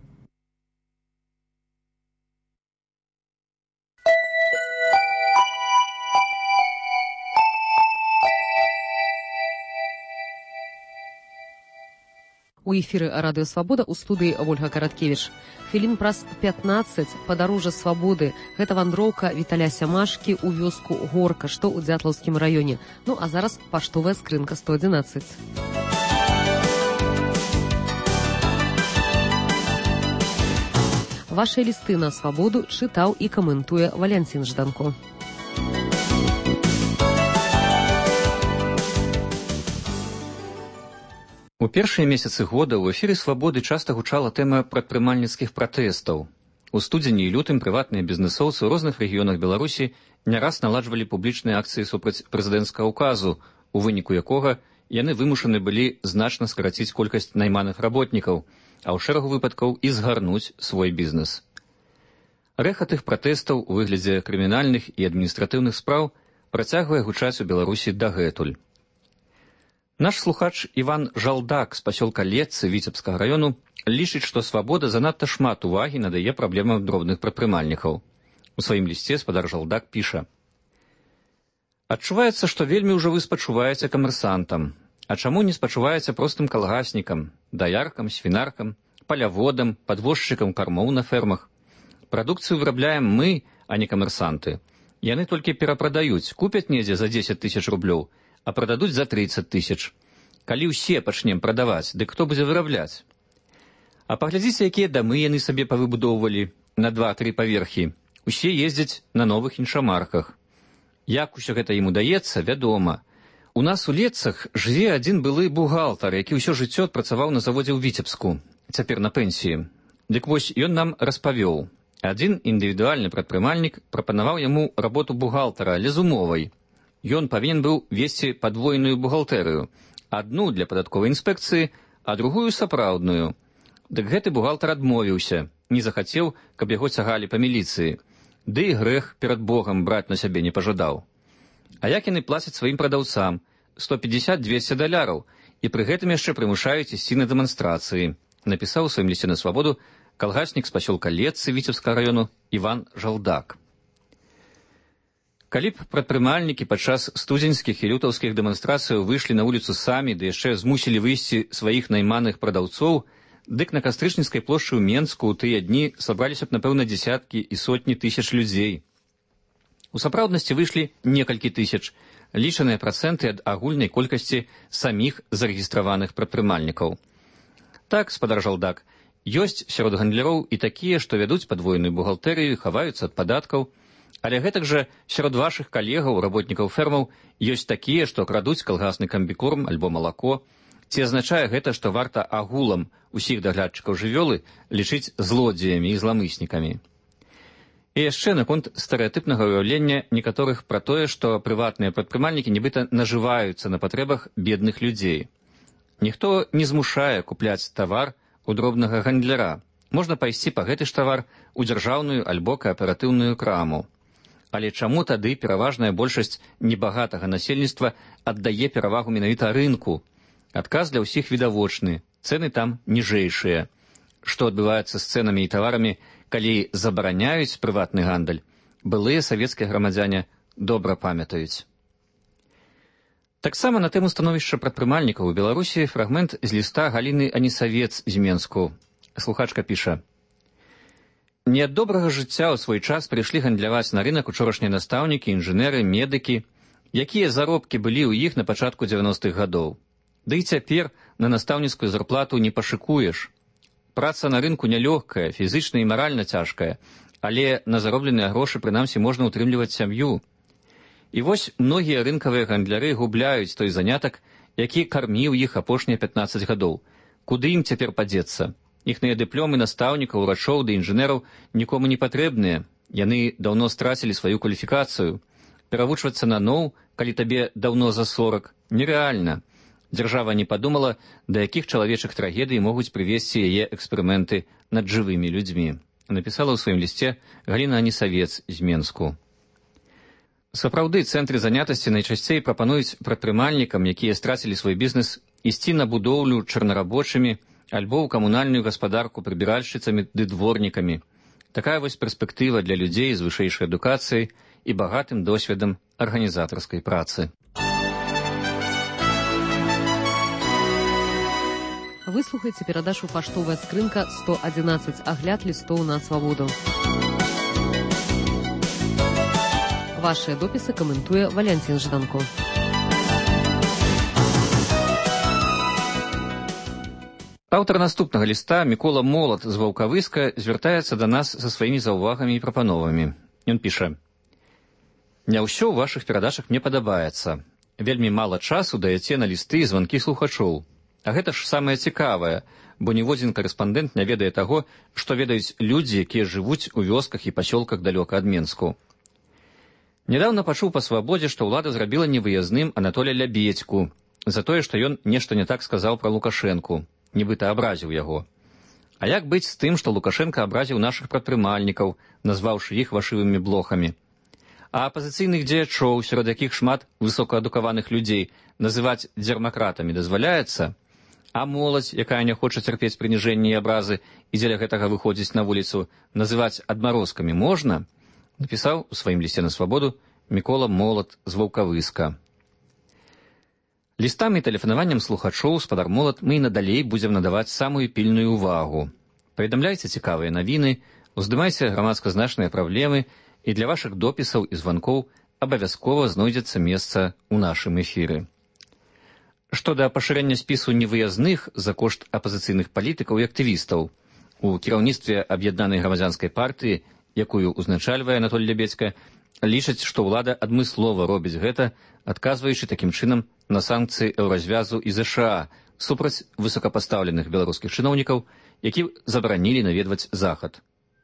У эфіры радыё Свабода, у студыі Ольга Караткевіч. Хвілін праз 15 падарожжа свабоды. Гэта вандроўка Віталя Сямашкі ў вёску Горка, што ў Дзятлаўскім раёне. Ну а зараз паштовая скрынка 111. Вашыя лісты на свабоду чытаў і каментуе Валянцін Жданко. У першыя месяцы года ў эфіры «Свабоды» часта гучала тэма прадпрымальніцкіх пратэстаў. У студзені і лютым прыватныя бізнэсоўцы ў розных рэгіёнах Беларусі не раз наладжвалі публічныя акцыі супраць прэзідэнцкага ўказу, у выніку якога яны вымушаны былі значна скараціць колькасць найманых работнікаў, а ў шэрагу выпадкаў і згарнуць свой бізнес. Рэхат іх пратэстаў у выглядзе крымінальных і адміністратыўных спраў працягвае гучаць у Беларусі дагэтуль. Наш слухач Іван Жалдак з пасёлка Летцы Віцебскага раёну лічыць, што свабода занадта шмат увагі надае праблемам дробных прадпрымальнікаў. У сваім лісце спадар Жалдак піша: «Адчуваецца, што вельмі ўжо вы спачуваеце камерсантам. А чаму не спачуваеце простым калгаснікам, даяркам, свінаркам, паляводам, падвозчыкам кармоў на фермах? Прадукцыю вырабляем мы, а не камерсанты. Яны толькі перапрадаюць, купяць недзе за 10 000 рублёў, а прададуць за 30 000. Калі ўсе пачнем прадаваць, дык хто будзе вырабляць? А паглядзіце, якія дамы яны сабе павыбудоўвалі на 2-3 паверхі. Усе ездзяць на новых іншамарках. Як усё гэта ім удаецца, вядома. У нас у Летцах жыве адзін былы бухгалтар, які ўсё жыццё адпрацаваў на заводзе ў Віцебску, цяпер на пенсіі. Дык вось ён нам распавёў. Адзін індывідуальны прадпрымальнік прапанаваў яму работу бухгалтара, але з умовай. Ён павінен быў весці падвойную бухгалтэрыю. Адну для падатковай інспекцыі, а другую сапраўдную. Дык гэты бухгалтар адмовіўся, не захацеў, каб яго цягалі па міліцыі. Ды і грэх перад Богам браць на сябе не пажадаў. А як яны плацяць сваім прадаўцам? $150-200, і пры гэтым яшчэ прымушаюць ісці на дэманстрацыі, напісаў у сваім лісце на свабоду калгаснік з пасёлка Летцы Віцебскага раёну Іван Жалдак. Калі б прадпрымальнікі падчас студзеньскіх і лютаўскіх дэманстрацыяў выйшлі на вуліцу самі, ды яшчэ змусілі выйсці сваіх найманых прадаўцоў, дык на Кастрычніцкай плошчы ў Менску ў тыя дні сабраліся б, напэўна, дзесяткі і сотні тысяч людзей. У сапраўднасці выйшлі некалькі тысяч, лічаныя працэнты ад агульнай колькасці саміх зарэгістраваных прадпрымальнікаў. Так, спадар Жалдак, ёсць сярод гандляроў і такія, што вядуць падвойную бухгалтэрыю, хаваюцца ад падаткаў, але гэтак жа сярод вашых калегаў, работнікаў фермаў, ёсць такія, што крадуць калгасны камбікорм альбо малако. Ці азначае гэта, што варта агулам усіх даглядчыкаў жывёлы лічыць злодзеямі і зламыснікамі? І яшчэ наконт стэрэатыпнага ўяўлення некаторых пра тое, што прыватныя прадпрымальнікі нібыта нажываюцца на патрэбах бедных людзей. Ніхто не змушае купляць тавар у дробнага гандляра. Можна пайсці па гэты ж тавар у дзяржаўную альбо кааператыўную краму. Але чаму тады пераважная большасць небагатага насельніцтва аддае перавагу менавіта рынку? Адказ для ўсіх відавочны. Цэны там ніжэйшыя. Што адбываецца з цэнамі і таварамі, калі забараняюць прыватны гандаль, былыя савецкія грамадзяне добра памятаюць. Таксама на тэму становішча прадпрымальнікаў у Беларусі фрагмент з ліста Галіны Анісавец з Менску. Слухачка піша: «Не ад добрага жыцця ў свой час прыйшлі гандляваць на рынак учорашнія настаўнікі, інжынеры, медыкі, якія заробкі былі ў іх на пачатку 90-х гадоў. Ды і цяпер на настаўніцкую зарплату не пашыкуеш. Праца на рынку нялёгкая, фізычна і маральна цяжкая, але на заробленыя грошы прынамсі можна ўтрымліваць сям'ю. І вось многія рынкавыя гандляры губляюць той занятак, які карміў іх апошнія 15 гадоў. Куды ім цяпер падзецца? Іхныя дыпломы настаўнікаў, урачоў ды інжынераў нікому не патрэбныя. Яны даўно страцілі сваю кваліфікацыю. Перавучвацца наноў, калі табе даўно за 40, нерэальна. Дзяржава не падумала, да якіх чалавечых трагедый могуць прывесці яе эксперыменты над жывымі людзьмі. Напісала ў сваім лісце Галіна Анісавец з Менску. Сапраўды, цэнтры занятасці найчасцей прапануюць прадпрымальнікам, якія страцілі свой бізнес, ісці на будоўлю чарнарабочымі альбо ў камунальную гаспадарку прыбіральшчыцамі ды дворнікамі. Такая вось перспектыва для людзей з вышэйшай адукацыяй і багатым досведам арганізатарскай працы. Выслухайце перадачу «Паштовая скрынка 111. Агляд лістоў на свабоду». Вашыя допісы каментуе Валянцін Жданко. Аўтар наступнага ліста, Мікола Молат з Ваўкавыска, звяртаецца да нас са сваімі заўвагамі і прапановамі. Ён піша: «Не ўсё ў вашых перадачах мне падабаецца. Вельмі мала часу даяце на лісты і званкі слухачоў. А гэта ж самае цікавае, бо ніводзін карэспандэнт не ведае таго, што ведаюць людзі, якія жывуць у вёсках і пасёлках далёка ад Менску. Нядаўна пачуў па свабодзе, што ўлада зрабіла невыязным Анатоля Лябедзьку за тое, што ён нешта не так сказаў пра Лукашэнку, нібыта абразіў яго. А як быць з тым, што Лукашэнка абразіў нашых прадпрымальнікаў, назваўшы іх вашывымі блохамі? А апазіцыйных дзеячоў, сярод якіх шмат высокаадукаваных людзей, называць дзярмакратамі дазваляецца? А моладзь, якая не хоча цярпець прыніжэнні і абразы і дзеля гэтага выходзіць на вуліцу, называць адмарозкамі можна? Напісаў у сваім лісце на свабоду Мікола Молат з Ваўкавыска. Лістам і тэлефанаваннем слухачоў, спадар Молат, мы і надалей будзем надаваць самую пільную ўвагу. Паведамляйце цікавыя навіны, уздымайце грамадска значныя праблемы І для вашых допісаў і званкоў абавязкова знойдзецца месца ў нашым эфіры. Што да пашырэння спісу невыязных за кошт апазіцыйных палітыкаў і актывістаў, у кіраўніцтве аб'яднанай грамадзянскай партыі, якую узначальвае Анатоль Лебедзька, лічаць, што ўлада адмыслова робіць гэта, адказваючы такім чынам на санкцыі Еўразвязу і ЗША супраць высокапастаўленых беларускіх чыноўнікаў, які забаранілі наведваць захад.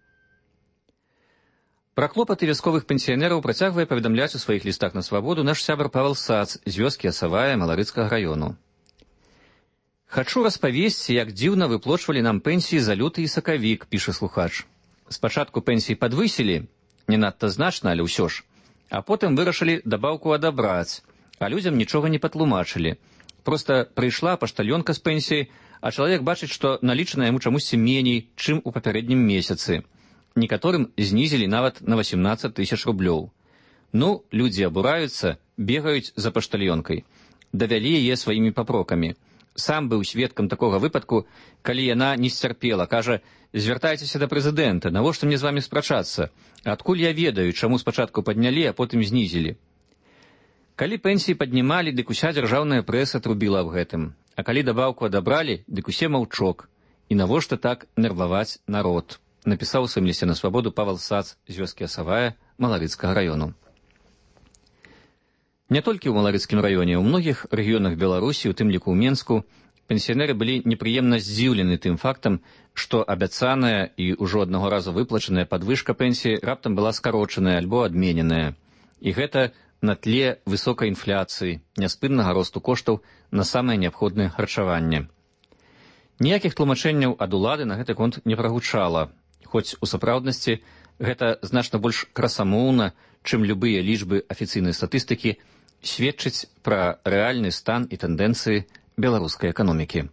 Пра клопаты вясковых пенсіянераў працягвае паведамляць у сваіх лістах на свабоду наш сябар Павел Сац з вёскі Асавая Маларыцкага раёну. «Хачу распавесці, як дзіўна выплочвалі нам пенсіі за люты і сакавік», піша слухач. «Спачатку пенсіі падвысілі, не надта значна, але ўсё ж, а потым вырашылі дабаўку адабраць, а людзям нічога не патлумачылі. Проста прыйшла паштальёнка з пенсіі, а чалавек бачыць, што налічана яму чамусьці меней, чым у папярэднім месяцы. Некаторым знізілі нават на 18 000 рублёў. Ну, людзі абураюцца, бегаюць за паштальёнкай. Давялі яе сваімі папрокамі. Сам быў сведкам такога выпадку, калі яна не сцярпела, кажа: «Звяртайцеся да прэзідэнта, навошта мне з вамі спрачацца? Адкуль я ведаю, чаму спачатку паднялі, а потым знізілі?» Калі пенсіі паднімалі, дык уся дзяржаўная прэса трубіла аб гэтым. А калі дабаўку адабралі, дык усе маўчок. І навошта так нерваваць народ? Напісаў у сваім лісце на свабоду Павел Сац з вёскі Асавая Маларыцкага раёну. Не толькі ў Маларыцкім раёне, у многіх рэгіёнах Беларусі, у тым ліку ў Менску, пенсіянеры былі непрыемна здзіўлены тым фактам, што абяцаная і ўжо аднаго разу выплачаная падвышка пенсіі раптам была скарочаная альбо адмененая. І гэта на тле высокай інфляцыі, няспыннага росту коштаў на самае неабходнае харчаванне. Ніякіх тлумачэнняў ад улады на гэты конт не прагучала, хоць у сапраўднасці гэта значна больш красамоўна, чым любыя лічбы афіцыйнай статыстыкі, сведчыць пра рэальны стан і тэндэнцыі беларускай эканомікі.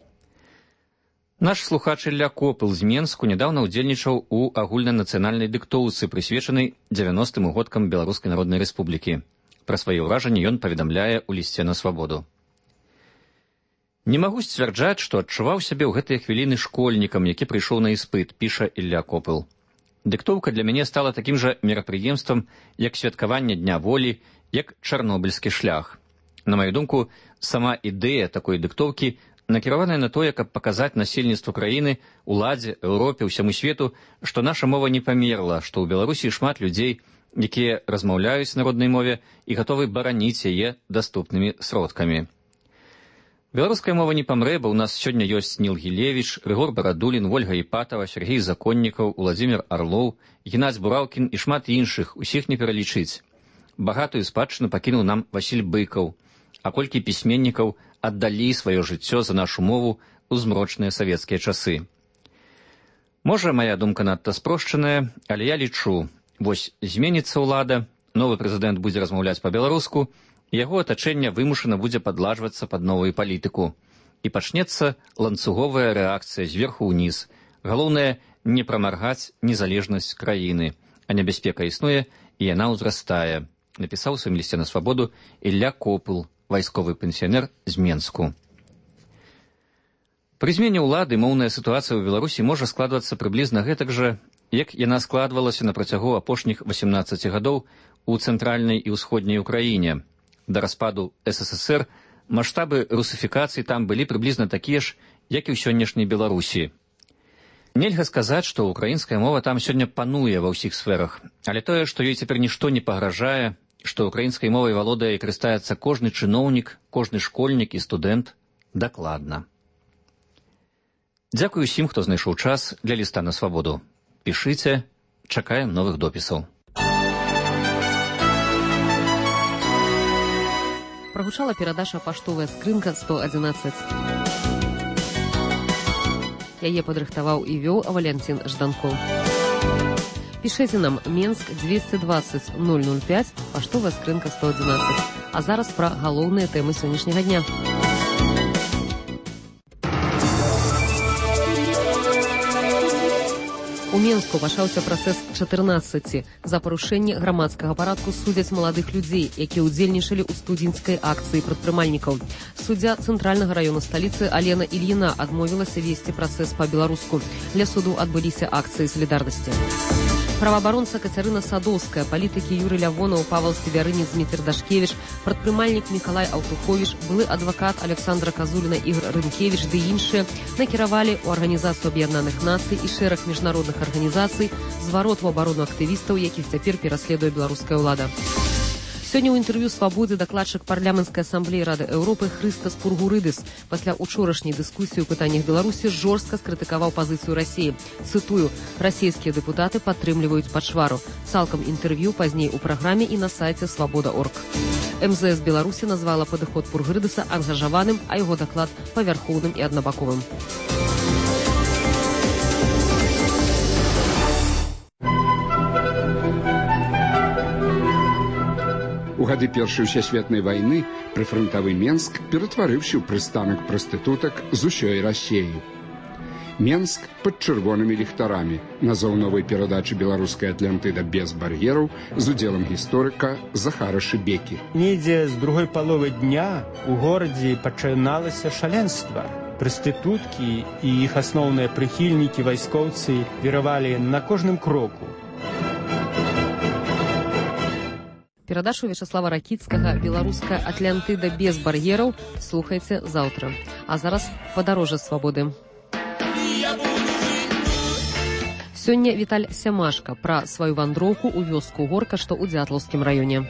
Наш слухач Ілля Копыл з Менску нядаўна ўдзельнічаў у агульнанацыянальнай дыктоўцы, прысвечанай 90-м угодкам Беларускай Народнай Рэспублікі. Пра свае ўражанні ён паведамляе ў лісце на свабоду. «Не магу сцвярджаць, што адчуваў сябе ў гэтыя хвіліны школьнікам, які прыйшоў на іспыт», піша Ілля Копыл. «Дыктоўка для мяне стала такім жа мерапрыемствам, як святкаванне Дня волі, як чарнобыльскі шлях. На маю думку, сама ідэя такой дыктоўкі накіраваная на тое, каб паказаць насельніцтву краіны, уладзе, Еўропе, ўсяму свету, што наша мова не памерла, што ў Беларусі шмат людзей, якія размаўляюць на роднай мове і гатовы бараніць яе даступнымі сродкамі. Беларуская мова не памрэ, бо ў нас сёння ёсць Ніл Гілевіч, Рыгор Барадулін, Ольга Іпатава, Сергей Законнікаў, Уладзімір Арлоў, Геннадзь Бураўкін і шмат іншых, усіх не пералічыць. Багатую спадчыну пакінуў нам Васіль Быкаў, а колькі пісьменнікаў аддалі сваё жыццё за нашу мову ў змрочныя савецкія часы. Можа, мая думка надта спрошчаная, але я лічу, вось зменіцца ўлада, новы прэзідэнт будзе размаўляць па-беларуску, яго атачэнне вымушана будзе падладжвацца пад новую палітыку. І пачнецца ланцуговая рэакцыя зверху ўніз. Галоўнае, не прамаргаць незалежнасць краіны. А небяспека існуе, і яна ўзрастае. Напісаў у сваім лісце на свабоду Ілля Копыл, вайсковы пенсіянер з Менску. Пры змене ўлады моўная сітуацыя ў Беларусі можа складвацца прыблізна гэтак жа, як яна складвалася на працягу апошніх 18 гадоў у цэнтральнай і ўсходняй Украіне. Да распаду СССР маштабы русіфікацыі там былі прыблізна такія ж, як і ў сённяшняй Беларусі. Нельга сказаць, што украінская мова там сёння пануе ва ўсіх сферах, але тое, што ёй цяпер нішто не пагражае, што украінскай мовай валодае і карыстаецца кожны чыноўнік, кожны школьнік і студэнт, дакладна. Дзякую усім, хто знайшоў час для ліста на свабоду. Пішыце, чакаем новых допісаў. Прагучала перадача «Паштовая скрынка 111». Яе падрыхтаваў і вёў Валянцін Жданкоў. Пішыце нам Менск 220 005, паштовая скрынка 111. А зараз пра галоўныя тэмы сённяшняга дня. У Менску пачаўся працэс 14. За парушэнне грамадскага парадку судзяць маладых людзей, якія ўдзельнічалі ў студзеньскай акцыі прадпрымальнікаў. Суддзя цэнтральнага раёна сталіцы Алена Ільіна адмовілася весці працэс па-беларуску. Для суду адбыліся акцыі салідарнасці. Праваабаронца Кацярына Садоўская, палітыкі Юрый Лявонаў, Павел Стевярынец, Дмітрий Дашкевич, прадпрымальнік Мікалай Аўтуховіч, былы адвакат Александра Казуліна, Ігор Рынкевич ды іншыя накіравалі ў Арганізацыю Аб'яднаных Нацый і шэраг міжнародных арганізацый зварот у абарону актывістаў, якіх цяпер пераследуе беларуская ўлада. Сёння ў інтэрв'ю «Свабодзе» дакладчык парламенцкай асамблеі Рады Еўропы Хрыстас Пургурыдыс пасля учорашняй дыскусіі ў пытаннях Беларусі жорстка скрытыкаваў пазіцыю Расіі. Цытую: «Расійскія дэпутаты падтрымліваюць пачвару». Цалкам інтэрв'ю пазней у праграме і на сайце «Свабода.орг». МЗС Беларусі назвала падыход Пургурыдыса ангажаваным, а яго даклад павярхоўным і аднабаковым. У гады Першай сусветнай вайны прыфрантавы Менск ператварыўся ў прыстанак прастытутак з усёй Расіі. Менск пад чырвонымі ліхтарамі — назоў новай перадачы беларускай Атлантыда без бар'ераў з удзелам гісторыка Захара Шыбекі. Недзе з другой паловы дня у горадзе пачыналася шаленства. Прастытуткі і іх асноўныя прыхільнікі вайскоўцы віравалі на кожным кроку. Перадачу Вячаслава Ракіцкага «Беларуская Атлантыда без бар'ераў» слухайце заўтра. А зараз падарожжа свабоды. Сёння Віталь Сямашка пра сваю вандроўку ў вёску Горка, што ў Дзятлаўскім раёне.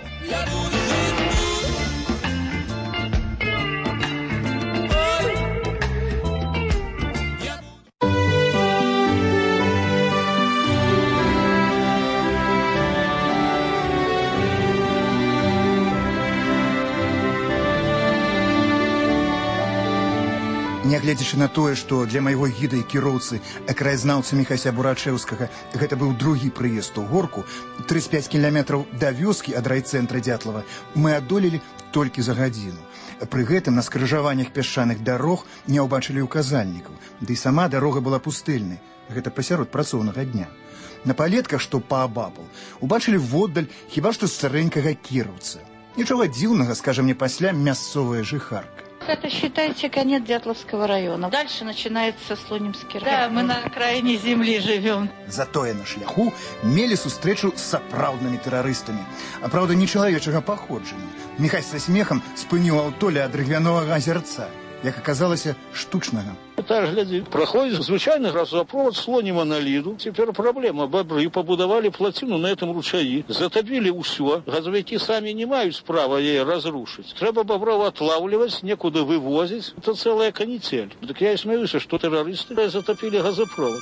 Нягледзячы на тое, што для майго гіда і кіроўцы, краязнаўцы Міхася Бурачэўскага, гэта быў другі прыезд у Горку, 35 кіламетраў да вёскі ад райцэнтра Дятлава мы адолелі толькі за гадзіну. Пры гэтым на скрыжаваннях пясчаных дарог не ўбачылі указальнікаў, ды і сама дарога была пустэльнай, гэта пасярод працоўнага дня. На палетках, што паабапал, убачылі воддаль хіба што старэнькага кіроўца. Нічога дзіўнага, скажа мне пасля мясцовая жыхарка. Это, считайте, конец Дятловского района. Дальше начинается Слонимский район. Да, мы на окраине земли живем. Затое на шляху мелі сустрэчу з сапраўднымі тэрарыстамі. А праўда, не чалавечага паходжання. Міхась са смехам спыніў аўто ля дрыгвяновага азерца, як аказалася, штучнага. Так, глядзі, праходзіць звычайны газопровод Слоніма на Ліду. Цяпер праблема. Бабры пабудавалі плаціну на этом ручаі. Затапілі ўсё. Газавікі самі не маюць права яе разрушыць. Трэба бабров атлаўліваць, некуды вывозіць. Это цэлая каніцель. Так я і смеюся, што тэрарысты затапілі газопровод.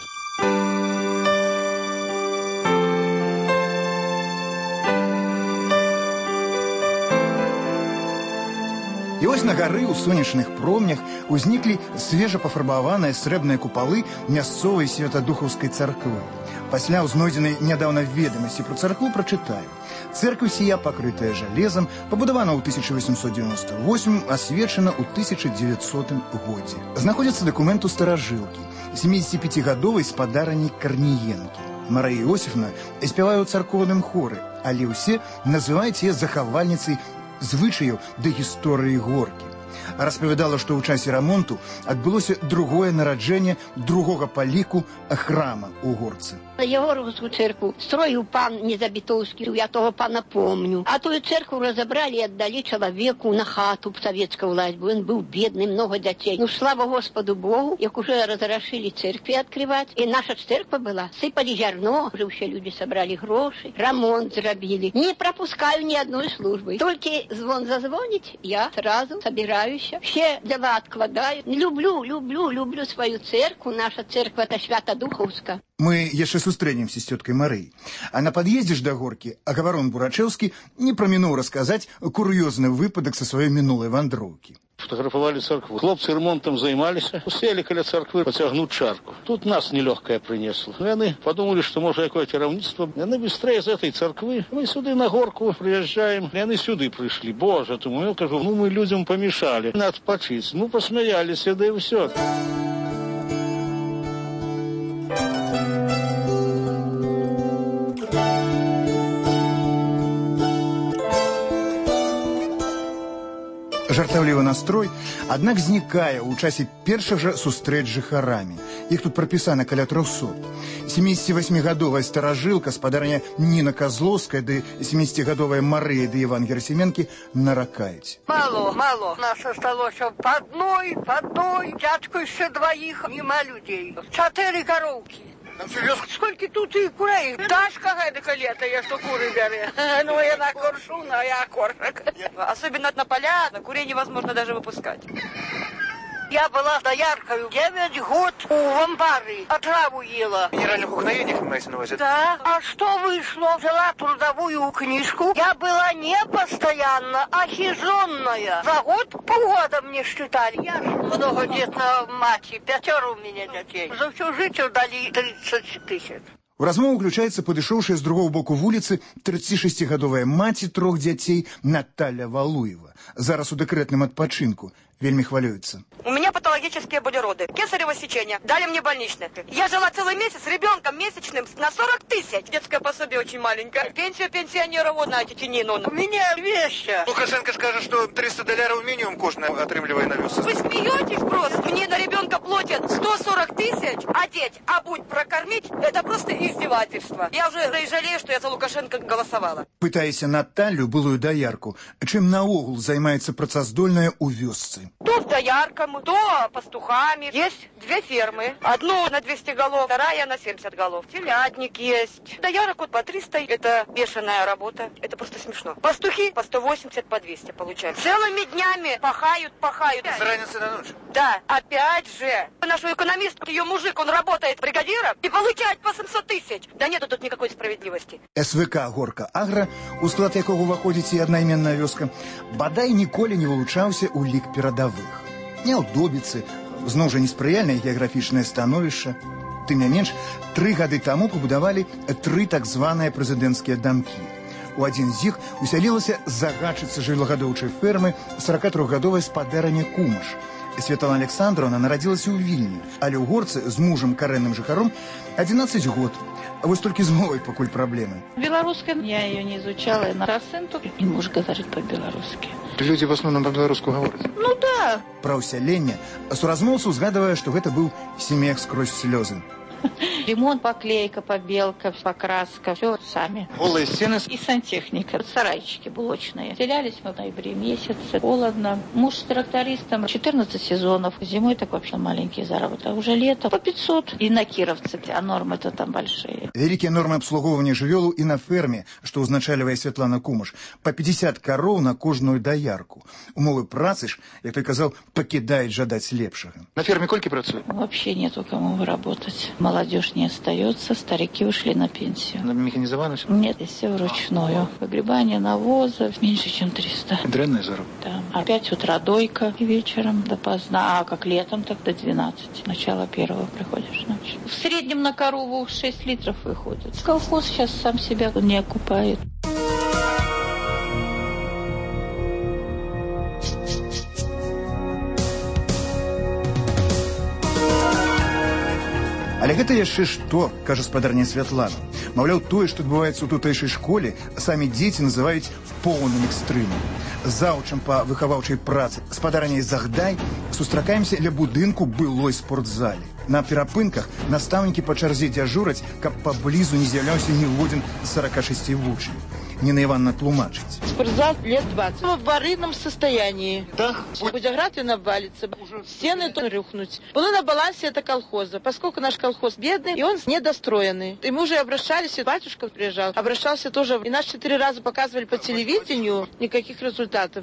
І вось на гары ў сонечных промнях узніклі свежапафарбаваныя срэбныя купалы мясцовай святадухаўскай царквы. Пасля ў знойдзенай нядаўна ведамасці пра царкву прачытаю. Церква сія, пакрытая жалезам, пабудавана ў 1898, асвечана ў 1900 годзе. Знаходзіцца дакумент у старажылкі, 75-гадовай спадарыні Карніенкі. Марыя Іосіфна спявае ў царкоўным хоры, але ўсе называюць яе захавальніцай звычаяў да гісторыі Горкі. Распавядала, што ў часе рамонту адбылося другое нараджэнне другога па ліку храма ў Горцы. Егоровскую церкву строил пан Незабитовский, я того пана помню. А ту церкву разобрали и отдали человеку на хату, советская власть. Он был бедный, много детей. Ну, слава Господу Богу, як уже разрешили церкви открывать. И наша церковь была. Сыпали зерно, уже все люди собрали гроши, ремонт зробили. Не пропускаю ни одной службы. Только звон зазвонить, я сразу собираюсь. Все дела откладаю. Люблю свою церковь. Наша церковь это Свято-Духовская. Мы яшчэ сустрэнемся з цёткай Марыяй. А на пад'ездзе ж да Горкі Агаворон Бурачэўскі не прамінуў расказаць кур'ёзны выпадак са сваёй мінулай вандроўкі. Фотографовали церкву. Хлопцы ремонтом займаліся. Успели каля церквы потягнуть чарку. Тут нас нелегкое принесло. Яны подумали, что может какое керівництво. Яны быстрее из этой церквы. Мы сюда на Горку приезжаем. Яны сюда пришли. Боже, думаю, я кажу, мы людям помешали. Надо почить. Посмеялись, да и все. Жартаўлівы настрой, аднак знікае ў часе першых жа сустрэч з жыхарамі. Іх тут прапісана каля 300. 78-гадовая старажылка, спадарня Ніна Козловская, ды 70-гадовая Марыя ды Іван Герасименкі наракаюць. Мало. Нас осталося по одной, дядьку еще двоих, нема людей. 4 коровки. Сколько тут и курей? Дашка какая-то лето, я что куры бере. Ну, я на коршун, а я коршак. Особенно на поля, на курей невозможно даже выпускать. Я была дояркою 9 год у амбары, а траву ела. Генеральных угноениях, понимаете, на вас? Да. А что вышло? Взяла трудовую книжку. Я была не постоянно, а сезонная. За год полгода мне считали. Я многодетная мать, 5 у меня детей. За всю жизнь дали 30 тысяч. У размову включаецца падышоўшая з другого боку вуліцы 36-гадовая маці 3 дзяцей Наталья Валуева. Зараз у дэкрэтным адпачынку. Вельмі хвалюецца. У меня патологические были роды. Кесарево сечение. Дали мне больничное. Я жила целый месяц с ребенком месячным на 40 тысяч. Детское пособие очень маленькое. Пенсия пенсионера, вот на тетенину. У меня вещи. Лукашенко скажет, что $300 минимум кожный отрымливая на вес. Вы смеетесь просто? Мне на ребенка платят 140 тысяч, одеть, обуть, прокормить. Это просто издевательство. Я уже жалею, что я за Лукашенко голосовала. Пытайся Наталью, былую доярку, чым наогул займаецца працаздольная у вёсцы. То с доярками, то пастухами. Есть 2 фермы. Одну на 200 голов, вторая на 70 голов. Телятник есть. Доярок вот по 300. Это бешеная работа. Это просто смешно. Пастухи по 180, по 200 получают. Целыми днями пахают. С раницы до ночи? Да. Опять же. Наш экономист, ее мужик, он работает бригадиром и получает по 700 тысяч. Да нету тут никакой справедливости. СВК «Горка Агра», у склад якого ўваходзіць і аднайменная вёска, бадай ніколі не вылучаўся ў лік перадавых. Няўдобіцы, зноў жа неспрыяльнае геаграфічнае становішча. Тым не менш, 3 гады таму пабудавалі 3 так званыя прэзідэнцкія дамкі. У адзін з іх усялілася загадчыца жыллагадоўчай фермы 43-гадовая спадарня Кумаш. Светлана Александровна нарадзілася ў Вільні, але ў горцы з мужам карэнным жыхаром 11 год. Вось толькі з мовай пакуль праблемы. Белорусская я ее не изучала, на акценту и муж говорит по-белорусски. Люди в основном по-белорусски говорят? Ну да. Пра ўсяленне суразмоўца узгадывае, што гэта быў смех скрозь слёзы. Ремонт, поклейка, побелка, покраска, все сами. Голые стены. И сантехника, сарайчики блочные. Селялись мы в ноябре месяце, холодно. Муж с трактористом, 14 сезонов. Зимой так вообще маленький заработок. А уже лето по 500. И на Кировце, а нормы-то там большие. Вялікія нормы абслугоўвання жывёлу і на ферме, што ўзначальвае Светлана Кумаш, па 50 кароў на кожную даярку. Умовы працы ж, як той казаў, пакідаюць жадаць лепшага. На ферме колькі працуе? Вообще нету кому работать. Молодежь не остается, старики ушли на пенсию. На механизованную? Нет, все вручную. Выгребание навоза меньше, чем 300. Дрянный заработок. Да. А 5 утра дойка и вечером допоздна. А как летом, так до 12. Начало 1 приходишь ночью. В среднем на корову 6 литров выходит. Колхоз сейчас сам себя не окупает. Але гэта яшчэ што, кажа спадарня Святлана. Маўляў, тое, што адбываецца ў тутэйшай школе, самі дзеці называюць поўным экстрымам. Заўчам па выхаваўчай працы спадарняй Загдай сустракаемся ля будынку былой спортзалі. На перапынках настаўнікі па чарзе дзяжураць, каб паблізу не з'яўляўся ніводзін з 46 вучняў. Нина Ивановна тлумачить. Спортзал лет 20. В аварийном состоянии. Да? Будет грати обвалится. Стены то рухнуть. Было на балансе это колхоза. Поскольку наш колхоз бедный, и он недостроенный. И мы уже обращались, и батюшка приезжал. Обращался тоже. И нас 4 раза показывали по телевидению. Никаких результатов.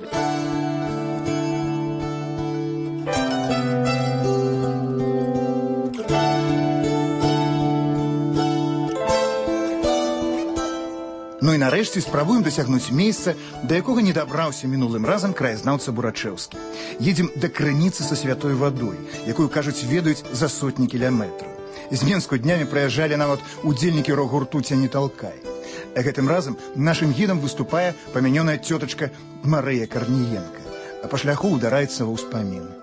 Ну і нарэшце спрабуем дасягнуць месца, да якога не дабраўся мінулым разам краязнаўца Бурачэўскі. Едзем да крыніцы са святой вадой, якую, кажуць, ведаюць за сотні кіляметраў. З Менску днямі праязджалі нават удзельнікі рок-гурту «Ця не талкай». Гэтым разам нашым гідам выступае памянёная цётачка Марыя Карніенка. А па шляху ўдараецца ва ўспаміны.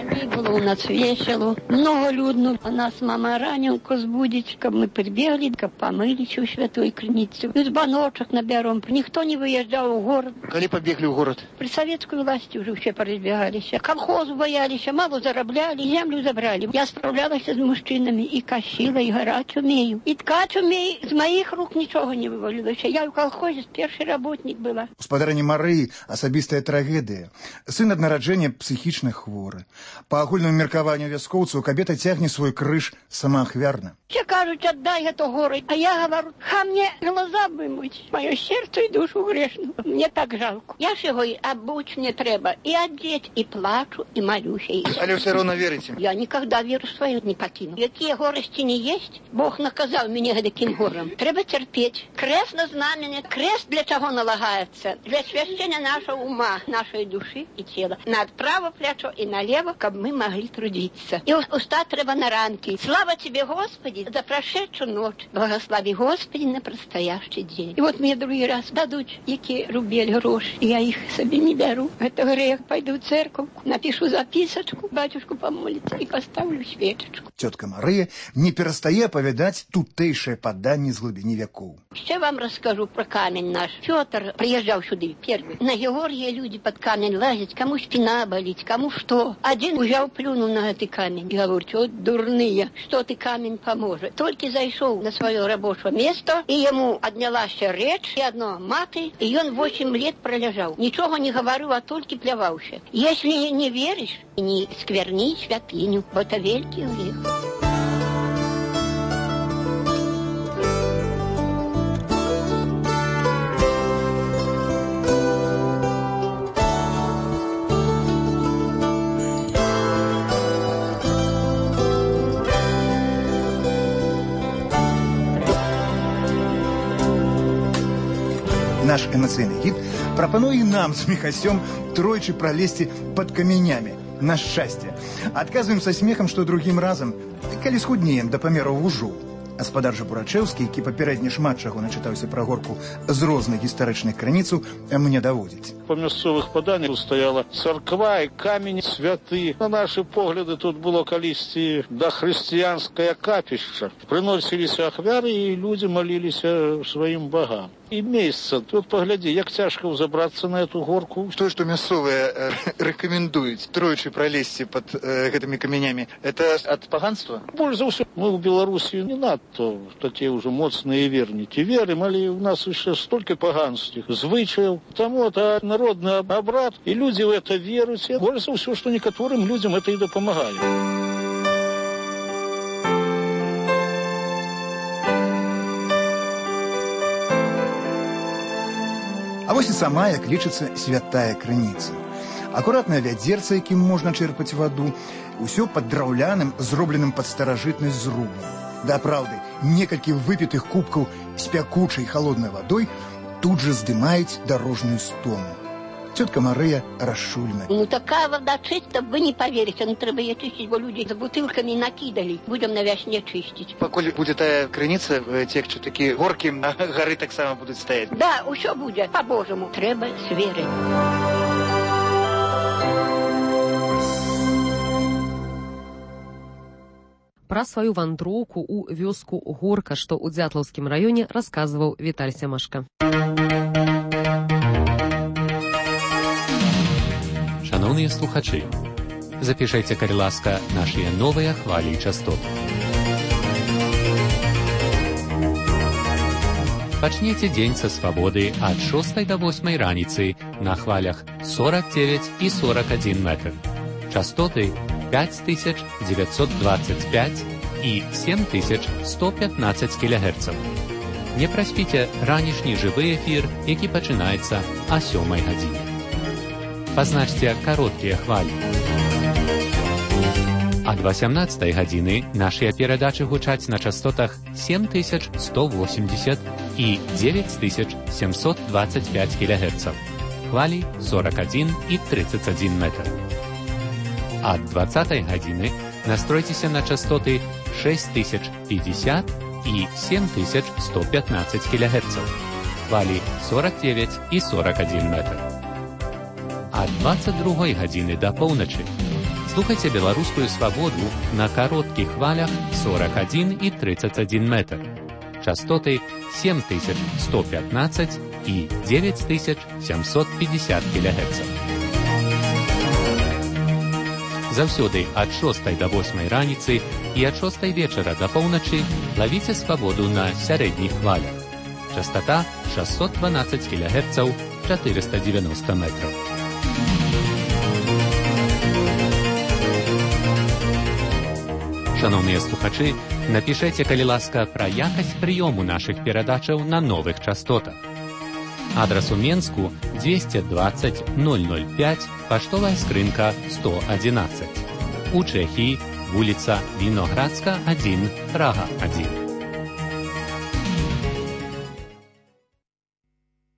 Было у нас весело, много людно. А нас мама раненько збудить, каб мы прибегли, каб помылись у святой крыницы. Из баночек наберем. Никто не выезжал в город. Коли побегли в город? При советской власти уже все поразбегались. Колхозу боялись, мало заробляли, землю забрали. Я справлялась с мужчинами и косила, и горать умею. И ткать умею. Из моих рук ничего не вывалилось. Я в колхозе первый работник была. Господарыні Марыі асабістая трагедыя. Сын ад нараджэння псіхічна хворы. Па агульнаму меркаванню вяскоўцаў кабета цягне свой крыж самаахвярна. Все кажут, отдай это горы. А я говорю, мне глаза вымыть. Мое сердце и душу грешную. Мне так жалко. Я ж его и обуть мне треба. И одеть, и плачу, и молюсь. Але все равно верите? Я никогда веру свою не покину. Какие горести не есть, Бог наказал меня таким гором. Треба терпеть. Крест на знамени. Крест для чего налагается? Для священия нашего ума, нашей души и тела. На право плечо и налево, чтобы мы могли трудиться. И уста треба на ранки. Слава тебе, Господи, за прошедшую ночь. Благослови, Господи, на предстоящий день. И вот мне другой раз дадут, які рубель гроши. Я их себе не беру. Это грех. Пойду в церковь, напишу записочку, батюшку помолиться и поставлю свечечку. Тетка Марыя не перестае оповедать тутэйшее паданне з глыбіні вякоў. Ще вам расскажу про камень наш. Петр приезжал сюда первый. На Георгия люди под камень лазят, кому спина болит, кому что. Один взял, плюнул на этот камень и говорит, вот дурные, что ты камень поможет. Только зашел на свое рабочее место, и ему отнялась речь, и одно маты, и он 8 лет пролежал. Ничего не говорил, а только плевался. Если не веришь, не скверни святыню, бо это великий грех. Наш эмоцыйны гід прапануе нам з Міхасём тройчы пралезці пад камянямі на шчасце. Адказваем са смехам, што другім разам, калі схуднеем да памераў вужоў. Гаспадар жа Бурачэўскі, які папярэдне шмат чаго начытаўся пра горку з розных гістарычных крыніцаў, мне даводзіць. Па мясцовых паданнях стаяла царква і камень святы. На нашы погляды тут было калісьці дахрысціянскае капішча. Прыносіліся ахвяры, і людзі маліліся сваім багам. І месца. Тут паглядзі, як цяжка ўзабрацца на эту горку. То, што мясцовыя рэкамендуюць тройчы пралезці пад гэтымі камянямі, это ад паганства? Больш за ўсё. Мы ў Беларусі не надто такія ўжо моцныя вернікі. Верым, але ў нас яшчэ столькі паганскіх звычаяў. Таму это народны абрад, і людзі ў это веруць. Больш за ўсё, што некаторым людзям это і дапамагае. А вось і сама, як лічыцца, святая крыніца. Акуратнае вядзерца, якім можна чэрпаць ваду, усё пад драўляным, зробленым пад старажытнасць зрубам. Да праўды, некалькі выпітых кубкаў з пякучай халоднай вадой тут жа здымаюць дарожную стому. Тетка Марыя расшульная. Ну такая вода чиста, вы не поверите, ну треба ее чистить, бо люди за бутылками накидали. Будем на вясне чистить. Поколь буде тая крыніца цекчы, такі горкі, а гары таксама будуць стаяць. Да, усё будзе, по-божаму. Трэба з верай. Пра сваю вандроўку ў вёску Горка, што ў Дзятлаўскім раёне, расказваў Віталь Сямашка. Шановныя слухачы, запішайце, калі ласка, нашыя новыя хвалі і частоты. Пачніце дзень са свабоды ад 6 до 8 раніцы на хвалях 49 і 41 метр. Частоты 5925 і 7115 кГц. Не праспіце ранішні жывы эфір, які пачынаецца о 7 гадзіне. Пазначце кароткія хвалі. Ад 18 гадзіны нашыя перадачы гучаць на частотах 7180 і 9725 кГц. Хвалі 41 і 31 метр. Ад 20 гадзіны настройцеся на частоты 6050 і 7115 кГц. Хвалі 49 і 41 метр. Ад 22 гадзіны да поўначы Слухайте беларускую свабоду на кароткіх хвалях 41 і 31 метр. Частоты 7115 і 9750 кГц. Заўсёды ад 6 до 8 раніцы і ад 6 вечара до поўначы лавіце свабоду на сярэдніх хвалях. Частота 612 кГц, 490 метров. Шановныя слухачы, напішэце, калі ласка, пра якасць прыёму нашых перадачаў на новых частотах. Адрас у Менску 220 005, паштовая скрынка 111. У Чэхіі вуліца Віноградска 1, Прага 1.